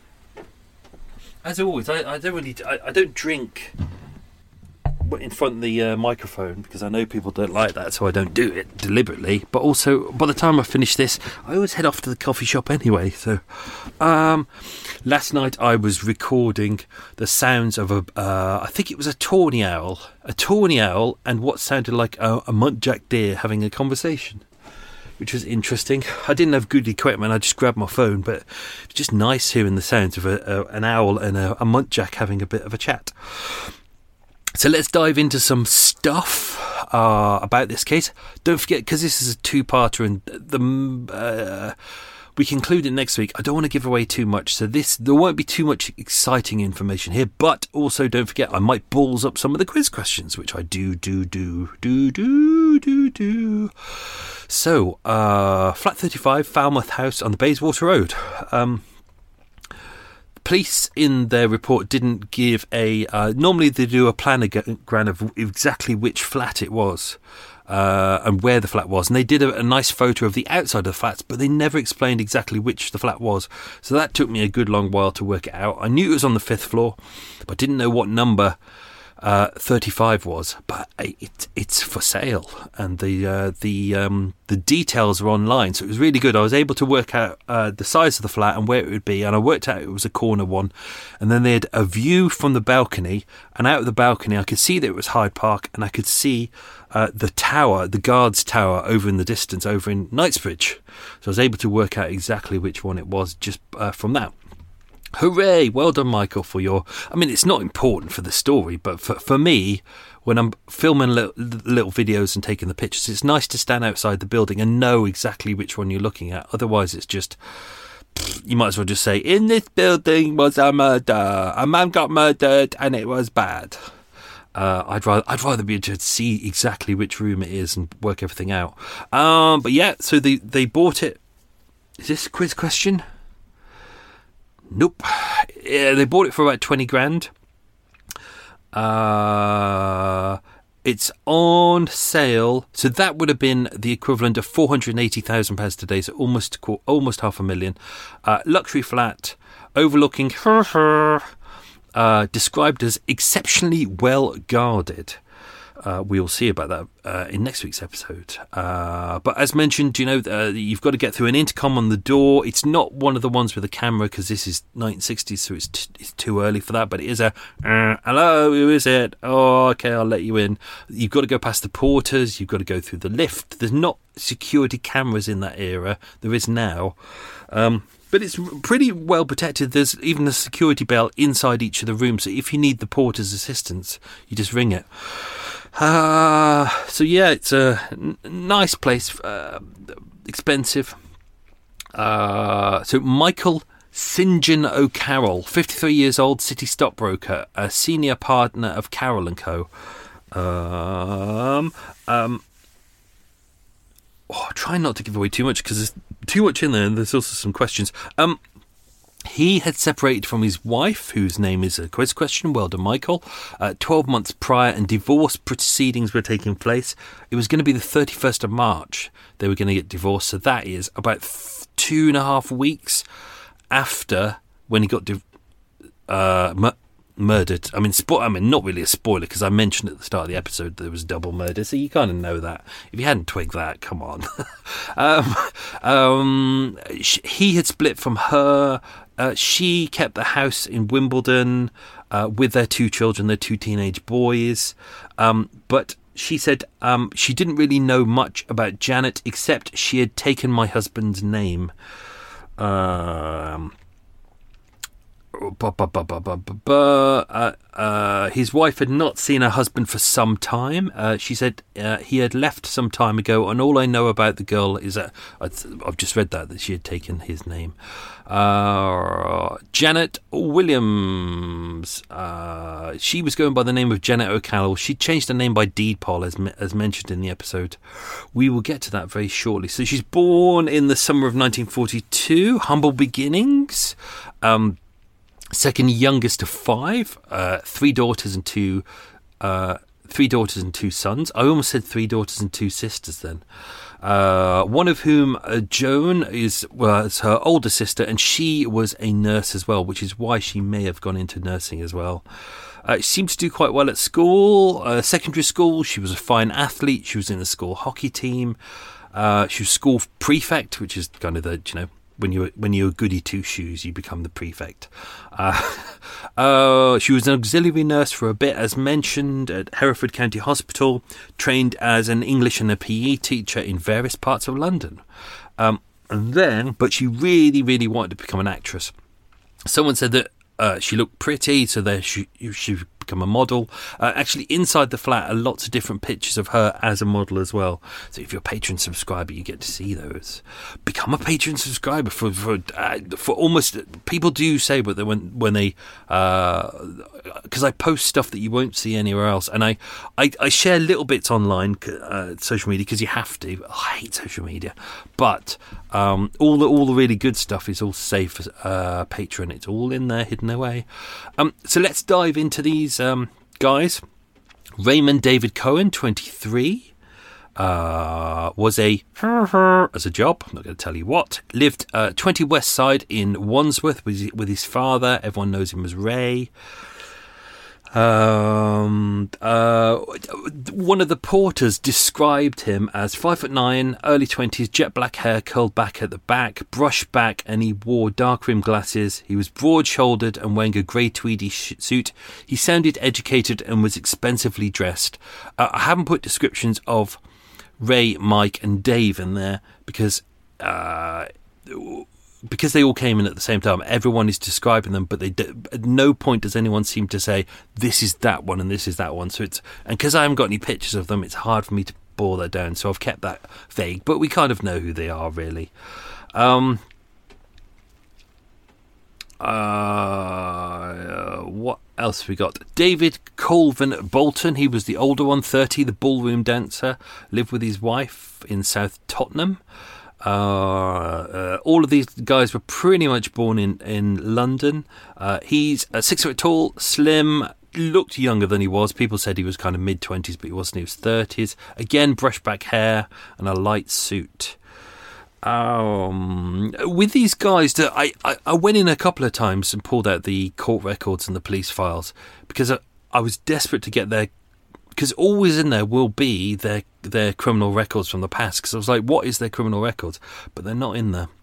as always I don't drink in front of the microphone, because I know people don't like that, so I don't do it deliberately. But also, by the time I finish this, I always head off to the coffee shop anyway. So last night I was recording the sounds of I think it was a tawny owl, and what sounded like a muntjac deer having a conversation, which was interesting. I didn't have good equipment, I just grabbed my phone, but it's just nice hearing the sounds of an owl and a muntjac having a bit of a chat. So let's dive into some stuff about this case. Don't forget, because this is a two-parter, and we conclude it next week. I don't want to give away too much, so there won't be too much exciting information here. But also, don't forget, I might balls up some of the quiz questions, which I do. So, flat 35, Falmouth House on the Bayswater Road. Police in their report didn't give normally they do a planogram of exactly which flat it was and where the flat was, and they did a nice photo of the outside of the flats, but they never explained exactly which the flat was, so that took me a good long while to work it out. I knew it was on the 5th floor, but I didn't know what number 35 was, but it's for sale, and the details are online, so it was really good. I was able to work out the size of the flat and where it would be, and I worked out it was a corner one, and then they had a view from the balcony, and out of the balcony I could see that it was Hyde Park, and I could see the tower, the guards tower, over in the distance, over in Knightsbridge. So I was able to work out exactly which one it was just from that. Hooray! Well done, Michael, for your... I mean, it's not important for the story, but for me, when I'm filming little videos and taking the pictures, it's nice to stand outside the building and know exactly which one you're looking at. Otherwise, it's just... You might as well just say, in this building was a murder. A man got murdered and it was bad. I'd rather be able to see exactly which room it is and work everything out. But yeah, so they bought it. Is this a quiz question? Nope. Yeah, they bought it for about 20 grand. It's on sale, so that would have been the equivalent of £480,000 today, so almost $500,000. Luxury flat, overlooking described as exceptionally well guarded. We'll see about that in next week's episode. But as mentioned, you've got to get through an intercom on the door. It's not one of the ones with a camera because this is 1960s, so it's too early for that. But it is a, hello, who is it? Oh, okay, I'll let you in. You've got to go past the porters. You've got to go through the lift. There's not security cameras in that era. There is now. But it's pretty well protected. There's even a security bell inside each of the rooms. So if you need the porter's assistance, you just ring it. So yeah, it's a nice place, expensive. So Michael St. John O'Carroll, 53 years old, city stockbroker, a senior partner of Carroll & Co. Try not to give away too much because there's too much in there, and there's also some questions. He had separated from his wife, whose name is a quiz question. Well done, Michael. 12 months prior, and divorce proceedings were taking place. It was going to be the 31st of March. They were going to get divorced. So that is about 2.5 weeks after when he got murdered. I mean, not really a spoiler because I mentioned at the start of the episode there was double murder, so you kind of know that. If you hadn't twigged that, come on. He had split from her. She kept the house in Wimbledon with their 2 children, their 2 teenage boys. But she said she didn't really know much about Janet except she had taken my husband's name. His wife had not seen her husband for some time. She said he had left some time ago, and all I know about the girl is that I've just read that she had taken his name. Janet Williams. She was going by the name of Janet O'Carroll. She changed her name by deed poll, as mentioned in the episode. We will get to that very shortly. So she's born in the summer of 1942. Humble beginnings. Second youngest of 5, 3 daughters and 2 sons. I almost said 3 daughters and 2 sisters then. One of whom, Joan, was her older sister, and she was a nurse as well, which is why she may have gone into nursing as well. She seemed to do quite well at school. Secondary school, she was a fine athlete. She was in the school hockey team. She was school prefect, which is kind of the, when you're goody two-shoes, you become the prefect. She was an auxiliary nurse for a bit, as mentioned, at Hereford County Hospital, trained as an English and a PE teacher in various parts of London. But she really, really wanted to become an actress. Someone said that she looked pretty, so there she become a model. Actually, inside the flat are lots of different pictures of her as a model as well. So if you're a Patreon subscriber, you get to see those. Become a Patreon subscriber for almost. People do say, but when they because I post stuff that you won't see anywhere else, and I share little bits online, social media, because you have to. I hate social media, but all the really good stuff is all safe for Patreon. It's all in there, hidden away. So let's dive into these guys. Raymond David Cohen, 23, was as a job, I'm not going to tell you what, lived 20 West Side in Wandsworth with his father. Everyone knows him as Ray. One of the porters described him as 5'9", early 20s, jet black hair curled back at the back, brushed back, and he wore dark rimmed glasses. He was broad-shouldered and wearing a grey tweedy suit. He sounded educated and was expensively dressed. I haven't put descriptions of Ray, Mike, and Dave in there because they all came in at the same time. Everyone is describing them, but at no point does anyone seem to say this is that one and this is that one. So and because I haven't got any pictures of them, it's hard for me to boil that down. So I've kept that vague, but we kind of know who they are, really. What else we got? David Colvin Bolton. He was the older one, 30, the ballroom dancer, lived with his wife in South Tottenham. All of these guys were pretty much born in London. He's 6 foot tall, slim, looked younger than he was. People said he was kind of mid-20s, but he wasn't. He was 30s. Again, brush back hair and a light suit. With these guys, I went in a couple of times and pulled out the court records and the police files because I was desperate to get their... Because always in there will be their criminal records from the past. Because I was like, what is their criminal records? But they're not in there.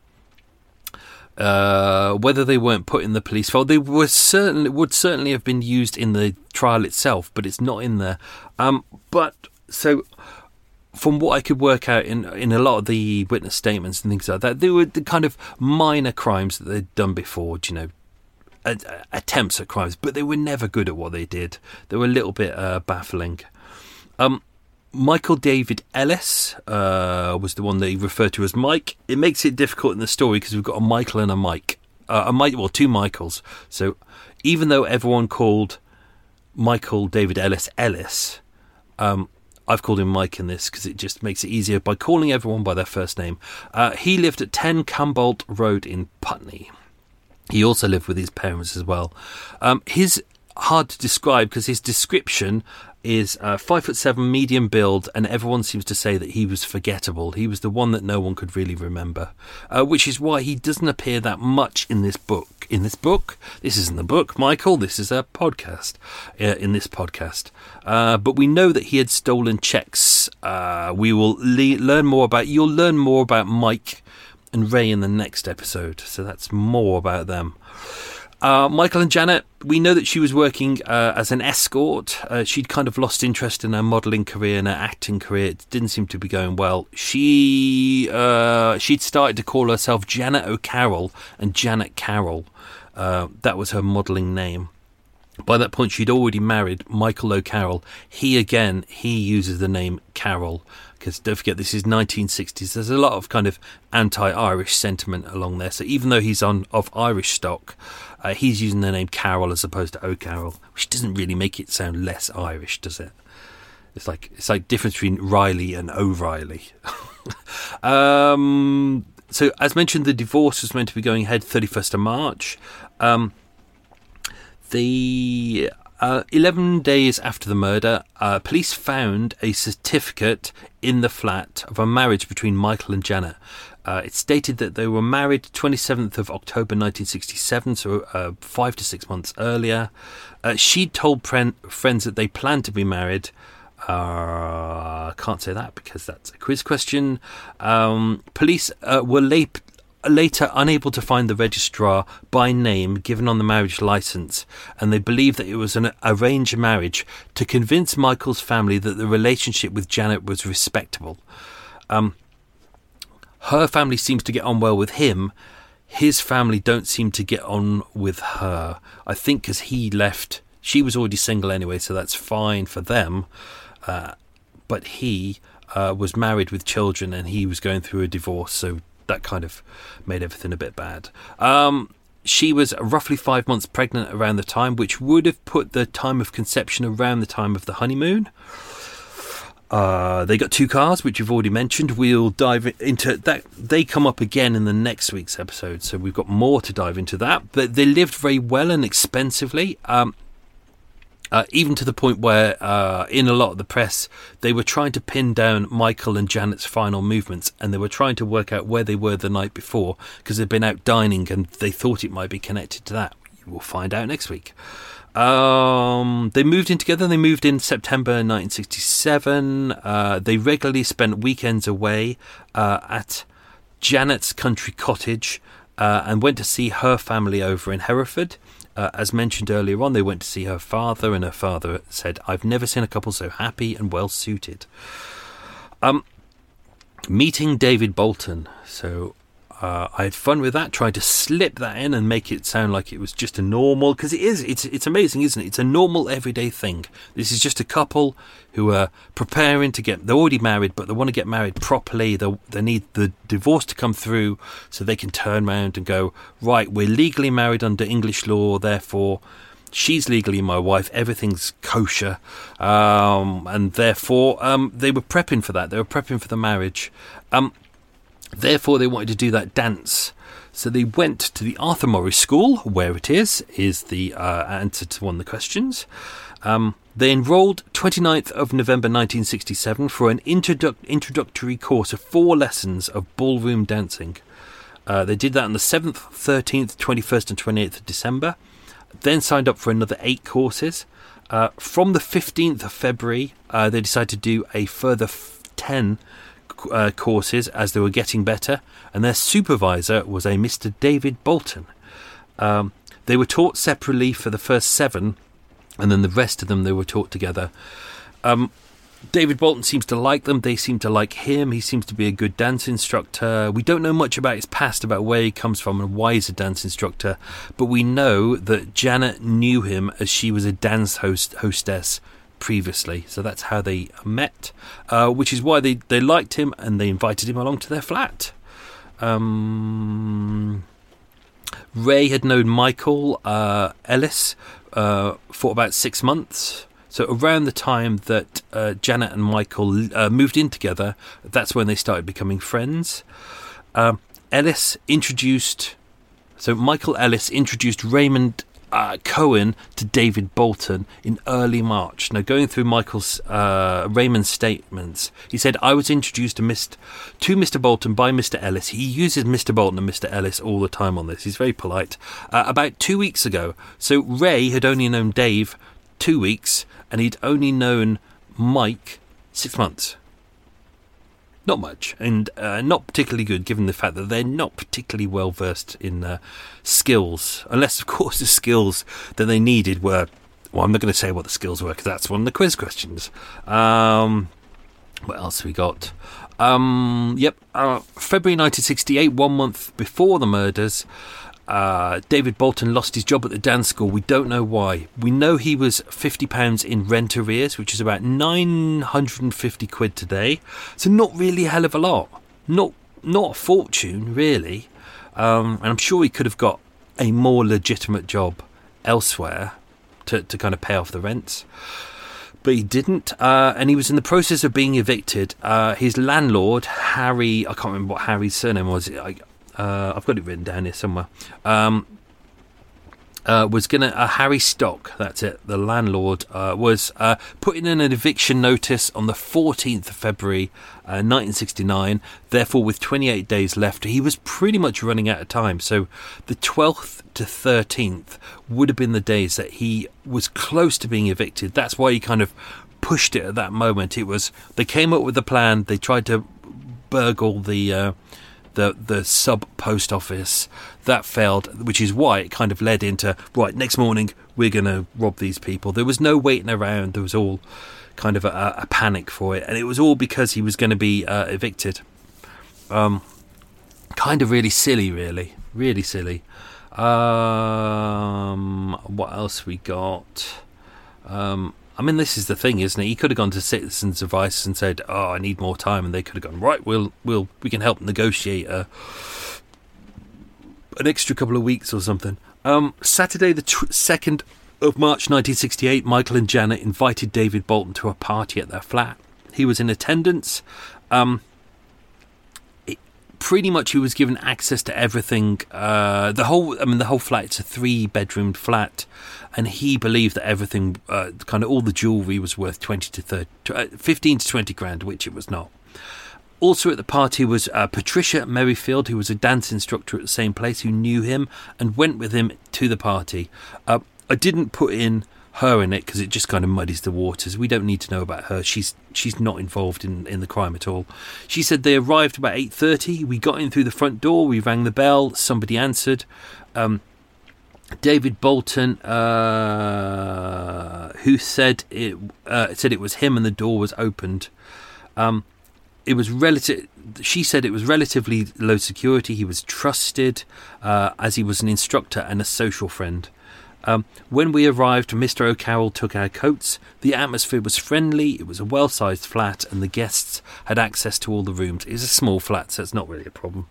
Whether they weren't put in the police file, they would certainly have been used in the trial itself, but it's not in there. But so, from what I could work out in a lot of the witness statements and things like that, they were the kind of minor crimes that they'd done before, attempts at crimes, but they were never good at what they did. They were a little bit baffling. Michael David Ellis was the one that he referred to as Mike. It makes it difficult in the story because we've got a Michael and a Mike. Two Michaels. So even though everyone called Michael David Ellis Ellis, I've called him Mike in this because it just makes it easier by calling everyone by their first name. He lived at 10 Cambolt Road in Putney. He also lived with his parents as well. He's hard to describe because his description is 5'7", medium build, and everyone seems to say that he was forgettable. He was the one that no one could really remember, which is why he doesn't appear that much in this book. This isn't the book, Michael. This is a podcast. In this podcast, but we know that he had stolen checks. We will learn more about. You'll learn more about Mike and Ray in the next episode, so that's more about them. Michael and Janet, we know that she was working as an escort. She'd kind of lost interest in her modelling career and her acting career. It didn't seem to be going well. She'd started to call herself Janet O'Carroll and Janet Carroll. That was her modelling name. By that point, she'd already married Michael O'Carroll. He uses the name Carroll. Because don't forget, this is 1960s. There's a lot of kind of anti-Irish sentiment along there. So even though he's of Irish stock, he's using the name Carroll as opposed to O'Carroll, which doesn't really make it sound less Irish, does it? It's like difference between Riley and O'Reilly. So as mentioned, the divorce was meant to be going ahead 31st of March. 11 days after the murder, police found a certificate in the flat of a marriage between Michael and Janet. It stated that they were married 27th of October 1967, so 5 to 6 months earlier. She told friends that they planned to be married. Can't say that because that's a quiz question. Police were later unable to find the registrar by name given on the marriage licence, and they believe that it was an arranged marriage to convince Michael's family that the relationship with Janet was respectable. Her family seems to get on well with him. His family don't seem to get on with her. I think because he left. She was already single anyway, so that's fine for them. But he was married with children and he was going through a divorce, so that kind of made everything a bit bad. She was roughly 5 months pregnant around the time, which would have put the time of conception around the time of the honeymoon. They got 2 cars, which you've already mentioned. We'll dive into that. They come up again in the next week's episode, so we've got more to dive into that. But they lived very well and expensively. Even to the point where, in a lot of the press, they were trying to pin down Michael and Janet's final movements, and they were trying to work out where they were the night before, because they'd been out dining, and they thought it might be connected to that. You will find out next week. They moved in together. They moved in September 1967. They regularly spent weekends away at Janet's country cottage and went to see her family over in Hereford. As mentioned earlier on, they went to see her father, and her father said, "I've never seen a couple so happy and well suited." Meeting David Bolton. So I had fun with that, tried to slip that in and make it sound like it was just a normal, because it's amazing, isn't it? It's a normal everyday thing. This is just a couple who are preparing to they're already married, but they want to get married properly. They need the divorce to come through so they can turn around and go, right, we're legally married under English law, therefore she's legally my wife, everything's kosher, and therefore they were prepping for that. They were prepping for the marriage. Therefore, they wanted to do that dance. So they went to the Arthur Morris School, where it is the answer to one of the questions. They enrolled 29th of November 1967 for an introductory course of 4 lessons of ballroom dancing. They did that on the 7th, 13th, 21st and 28th of December. Then signed up for another 8 courses. From the 15th of February, they decided to do a further 10 courses as they were getting better, and their supervisor was a Mr. David Bolton. They were taught separately for the first 7, and then the rest of them they were taught together. David Bolton seems to like them, they seem to like him, he seems to be a good dance instructor. We don't know much about his past, about where he comes from and why he's a dance instructor, but we know that Janet knew him as she was a dance hostess previously, so that's how they met, which is why they liked him and they invited him along to their flat. Ray had known Michael Ellis for about 6 months, so around the time that Janet and Michael moved in together, that's when they started becoming friends. Michael Ellis introduced Raymond Cohen to David Bolton in early March. Now, going through Raymond's statements, he said, "I was introduced to Mr. Bolton by Mr. Ellis." He uses Mr. Bolton and Mr. Ellis all the time on this. He's very polite. About 2 weeks ago. So Ray had only known Dave 2 weeks, and he'd only known Mike 6 months. Not much, and not particularly good, given the fact that they're not particularly well versed in skills, unless, of course, the skills that they needed were. Well, I'm not going to say what the skills were because that's one of the quiz questions. What else have we got? February 1968, 1 month before the murders. David Bolton lost his job at the dance school. We don't know why. We know he was £50 in rent arrears, which is about 950 quid today. So not really a hell of a lot. Not a fortune, really. And I'm sure he could have got a more legitimate job elsewhere to kind of pay off the rents. But he didn't, and he was in the process of being evicted. His landlord, Harry, I can't remember what Harry's surname was. I've got it written down here somewhere. Was Harry Stock, that's it. The landlord was putting in an eviction notice on the 14th of February 1969. Therefore, with 28 days left, he was pretty much running out of time. So the 12th to 13th would have been the days that he was close to being evicted. That's why he kind of pushed it at that moment. They came up with a plan. They tried to burgle the sub post office. That failed, which is why it kind of led into, right, next morning we're going to rob these people. There was no waiting around. There was all kind of a panic for it, and it was all because he was going to be evicted. Kind of really silly, really silly. What else we got? I mean, this is the thing, isn't it? He could have gone to Citizens Advice and said, "Oh, I need more time," and they could have gone, "Right, we can help negotiate an extra couple of weeks or something." Saturday, the 2nd of March 1968, Michael and Janet invited David Bolton to a party at their flat. He was in attendance. Pretty much, he was given access to everything. The whole flat. It's a 3-bedroomed flat, and he believed that everything, kind of all the jewellery, was worth 15 to 20 grand, which it was not. Also at the party was Patricia Merrifield, who was a dance instructor at the same place, who knew him and went with him to the party. I didn't put in her in it because it just kind of muddies the waters. We don't need to know about her. She's not involved in the crime at all. She said they arrived about 8:30. We got in through the front door. We rang the bell. Somebody answered. David Bolton, who said it was him, and the door was opened. It was relative. She said it was relatively low security. He was trusted, as he was an instructor and a social friend. When we arrived, Mr. O'Carroll took our coats. The atmosphere was friendly. It was a well-sized flat, and the guests had access to all the rooms. It was a small flat, so it's not really a problem.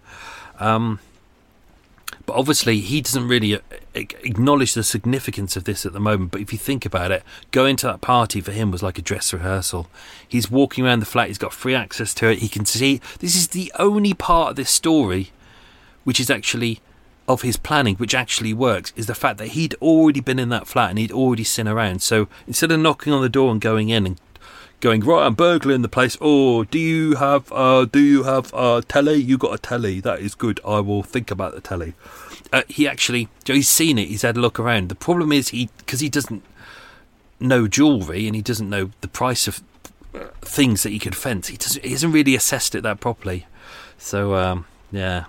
But obviously, he doesn't really acknowledge the significance of this at the moment. But if you think about it, going to that party for him was like a dress rehearsal. He's walking around the flat. He's got free access to it. He can see. This is the only part of this story which is actually of his planning, which actually works, is the fact that he'd already been in that flat and he'd already seen around. So instead of knocking on the door and going in and going, right, I'm burgling the place. Oh, do you have a telly? You got a telly? That is good. I will think about the telly. He's seen it. He's had a look around. The problem is because he doesn't know jewellery and he doesn't know the price of things that he could fence. He hasn't really assessed it that properly. So yeah.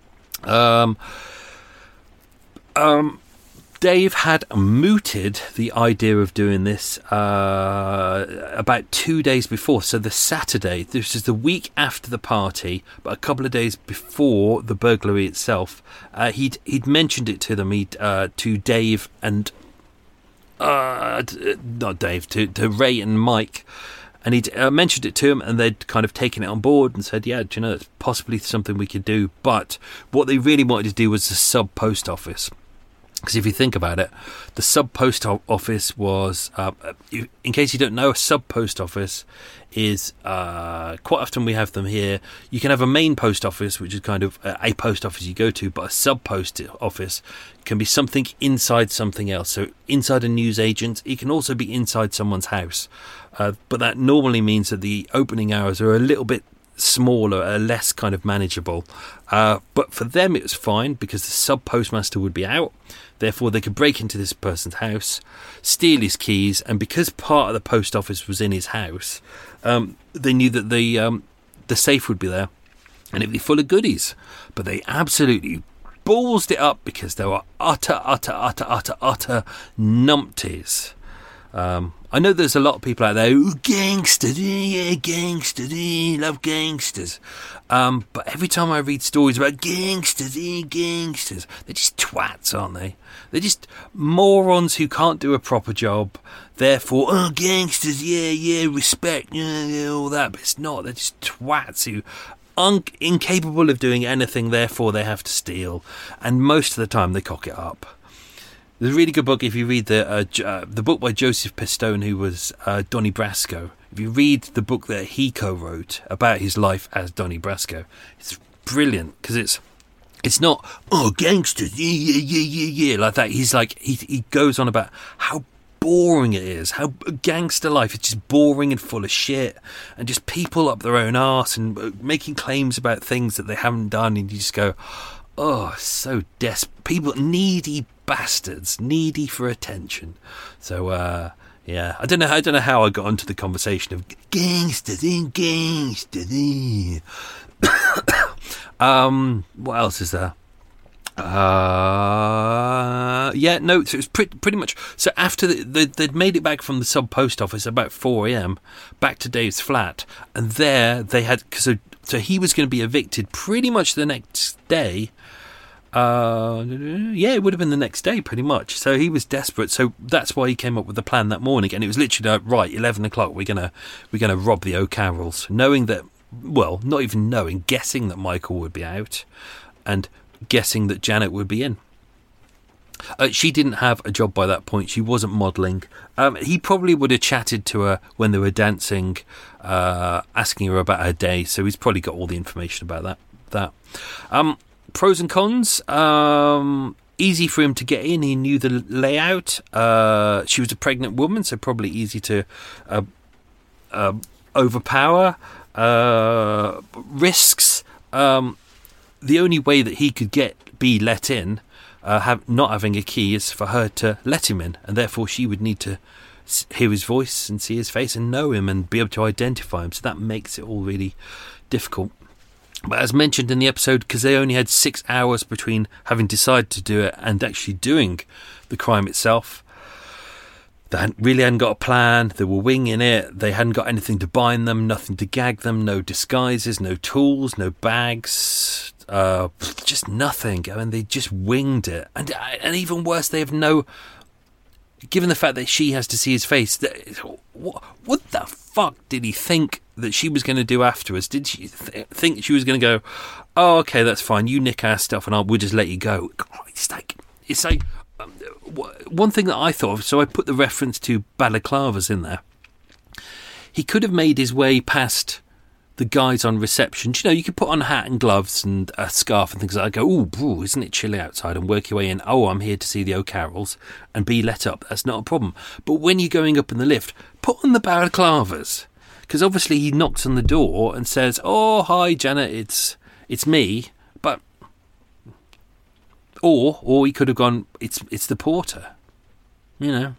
Dave had mooted the idea of doing this about 2 days before. So the Saturday, this is the week after the party, but a couple of days before the burglary itself, he'd mentioned it to them, to Dave and not Dave, to Ray and Mike. And he'd mentioned it to him, and they'd kind of taken it on board and said, yeah, do you know, it's possibly something we could do. But what they really wanted to do was the sub-post office. Because if you think about it, the sub-post office was, in case you don't know, a sub-post office is, quite often we have them here. You can have a main post office, which is kind of a post office you go to, but a sub-post office can be something inside something else. So inside a newsagent, it can also be inside someone's house. But that normally means that the opening hours are a little bit smaller, less kind of manageable. But for them it was fine because the sub-postmaster would be out. Therefore they could break into this person's house, steal his keys, and because part of the post office was in his house, they knew that the safe would be there and it'd be full of goodies. But they absolutely ballsed it up because there were utter numpties. I know there's a lot of people out there who gangsters, yeah, gangsters, love gangsters. But every time I read stories about gangsters, they're just twats, aren't they? They're just morons who can't do a proper job. Therefore, gangsters, yeah, respect, yeah, all that. But it's not. They're just twats who incapable of doing anything. Therefore, they have to steal, and most of the time they cock it up. There's a really good book if you read the book by Joseph Pistone, who was Donnie Brasco. If you read the book that he co-wrote about his life as Donnie Brasco, it's brilliant because it's not gangsters, yeah like that. He's like he goes on about how boring it is, how gangster life is just boring and full of shit, and just people up their own arse and making claims about things that they haven't done, and you just go, oh, so desperate. People, needy bastards, needy for attention. So, yeah, I don't know how I got onto the conversation of gangsters. What else is there? Yeah, no, so it was pretty much. So after they'd made it back from the sub post office about 4 a.m. back to Dave's flat, and there they had so he was going to be evicted pretty much the next day. Yeah, it would have been the next day pretty much. So he was desperate. So that's why he came up with the plan that morning, and it was literally like, right, 11 o'clock. We're gonna rob the O'Carrolls, knowing that, well, not even knowing, guessing that Michael would be out, and guessing that Janet would be in. She didn't have a job by that point. She wasn't modelling. He probably would have chatted to her when they were dancing, asking her about her day. So he's probably got all the information about that. Pros and cons. Easy for him to get in. He knew the layout. She was a pregnant woman, so probably easy to overpower. Risks. The only way that he could be let in not having a key is for her to let him in, and therefore she would need to hear his voice and see his face and know him and be able to identify him. So that makes it all really difficult. But as mentioned in the episode, because they only had 6 hours between having decided to do it and actually doing the crime itself, they really hadn't got a plan. They were winging it. They hadn't got anything to bind them, nothing to gag them, no disguises, no tools, no bags, just nothing. I mean, they just winged it. And even worse, they have no... Given the fact that she has to see his face, what the fuck did he think that she was going to do afterwards? Did she think she was going to go, oh, okay, that's fine, you nick our stuff and we'll just let you go? It's like one thing that I thought of, so I put the reference to balaclavas in there. He could have made his way past the guys on reception. You know, you could put on a hat and gloves and a scarf and things like that. Go, ooh, isn't it chilly outside? And work your way in. Oh, I'm here to see the O'Carrolls and be let up. That's not a problem. But when you're going up in the lift, put on the balaclavas. Because obviously he knocks on the door and says, oh, hi, Janet, it's me. But, or he could have gone, it's the porter. You know,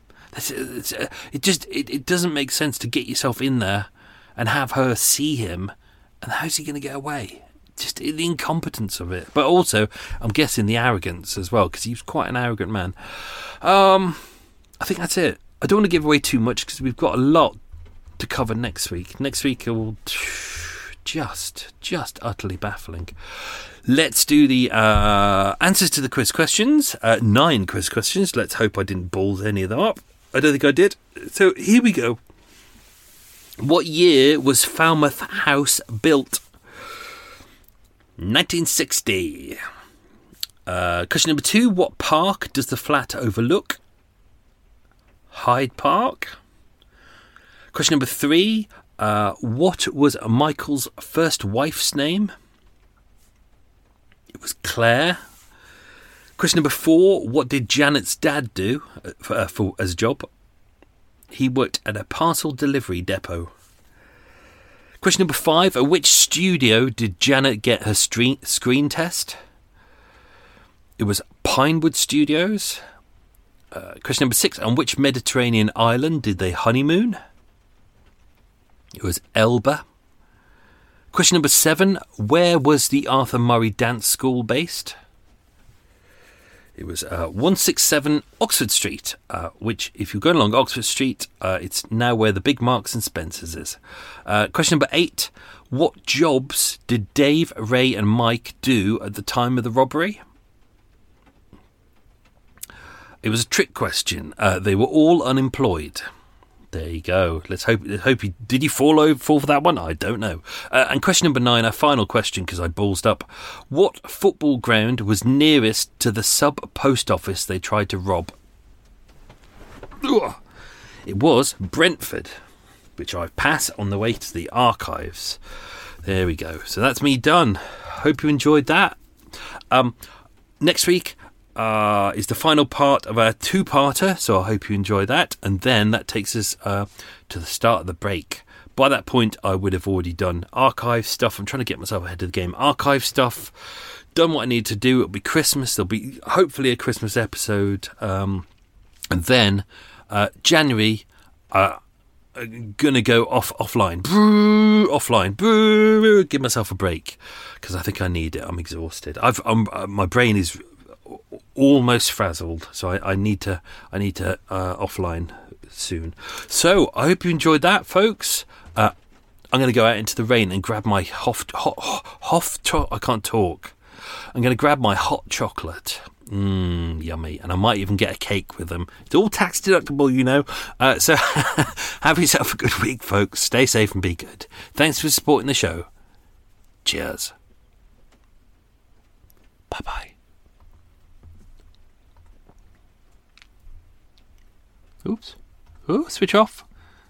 it doesn't make sense to get yourself in there and have her see him, and how's he going to get away? Just the incompetence of it. But also, I'm guessing the arrogance as well, because he was quite an arrogant man. I think that's it. I don't want to give away too much, because we've got a lot to cover next week. Next week will just utterly baffling. Let's do the answers to the quiz questions. 9 quiz questions. Let's hope I didn't balls any of them up. I don't think I did. So here we go. What year was Falmouth House built? 1960. Question number 2. What park does the flat overlook? Hyde Park. Question number 3. What was Michael's first wife's name? It was Claire. Question number 4. What did Janet's dad do as a job? He worked at a parcel delivery depot. Question number 5. At which studio did Janet get her screen test? It was Pinewood Studios. Question number 6. On which Mediterranean island did they honeymoon? It was Elba. Question number 7. Where was the Arthur Murray Dance School based? It was 167 Oxford Street, which, if you're going along Oxford Street, it's now where the big Marks and Spencer's is. Question number 8. What jobs did Dave, Ray and Mike do at the time of the robbery? It was a trick question. They were all unemployed. There you go. Let's hope he... Did he fall for that one? I don't know. And question number 9, our final question, because I ballsed up. What football ground was nearest to the sub-post office they tried to rob? Ugh. It was Brentford, which I pass on the way to the archives. There we go. So that's me done. Hope you enjoyed that. Next week is the final part of our 2-parter, so I hope you enjoy that. And then that takes us to the start of the break. By that point, I would have already done archive stuff. I'm trying to get myself ahead of the game. Archive stuff, done what I need to do. It'll be Christmas. There'll be hopefully a Christmas episode. And then January, going to go offline. Offline. Give myself a break, because I think I need it. I'm exhausted. My brain is almost frazzled, so I need to offline soon. So I hope you enjoyed that, folks. I'm going to go out into the rain and grab my I can't talk. I'm going to grab my hot chocolate. Yummy. And I might even get a cake with them. It's all tax deductible, you know. So have yourself a good week, folks. Stay safe and be good. Thanks for supporting the show. Cheers. Bye-bye. Oops. Oh, switch off.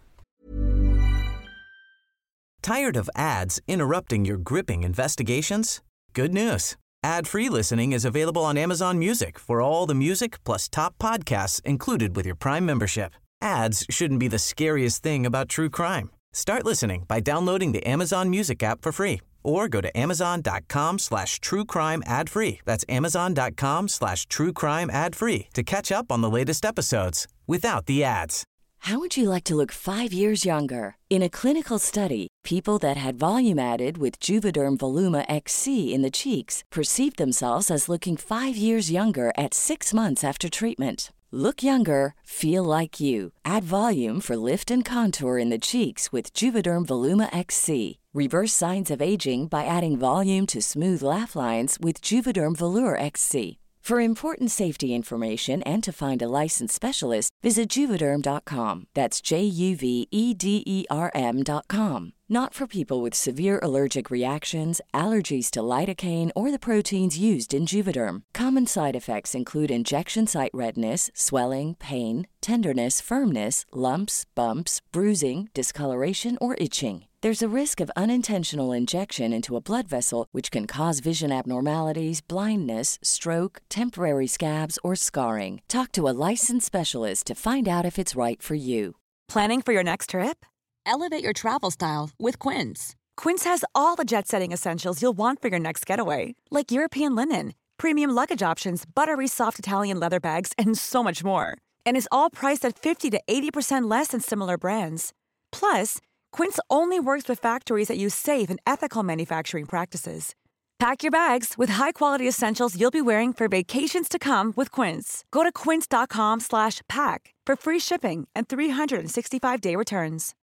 Tired of ads interrupting your gripping investigations? Good news. Ad-free listening is available on Amazon Music for all the music plus top podcasts included with your Prime membership. Ads shouldn't be the scariest thing about true crime. Start listening by downloading the Amazon Music app for free Or go to amazon.com/truecrime ad-free. That's amazon.com/truecrime ad-free to catch up on the latest episodes without the ads. How would you like to look 5 years younger? In a clinical study, people that had volume added with Juvederm Voluma XC in the cheeks perceived themselves as looking 5 years younger at 6 months after treatment. Look younger, feel like you. Add volume for lift and contour in the cheeks with Juvederm Voluma XC. Reverse signs of aging by adding volume to smooth laugh lines with Juvederm Volure XC. For important safety information and to find a licensed specialist, visit Juvederm.com. That's JUVEDERM.com. Not for people with severe allergic reactions, allergies to lidocaine, or the proteins used in Juvederm. Common side effects include injection site redness, swelling, pain, tenderness, firmness, lumps, bumps, bruising, discoloration, or itching. There's a risk of unintentional injection into a blood vessel, which can cause vision abnormalities, blindness, stroke, temporary scabs, or scarring. Talk to a licensed specialist to find out if it's right for you. Planning for your next trip? Elevate your travel style with Quince. Quince has all the jet-setting essentials you'll want for your next getaway, like European linen, premium luggage options, buttery soft Italian leather bags, and so much more. And is all priced at 50 to 80% less than similar brands. Plus, Quince only works with factories that use safe and ethical manufacturing practices. Pack your bags with high-quality essentials you'll be wearing for vacations to come with Quince. Go to quince.com/pack for free shipping and 365-day returns.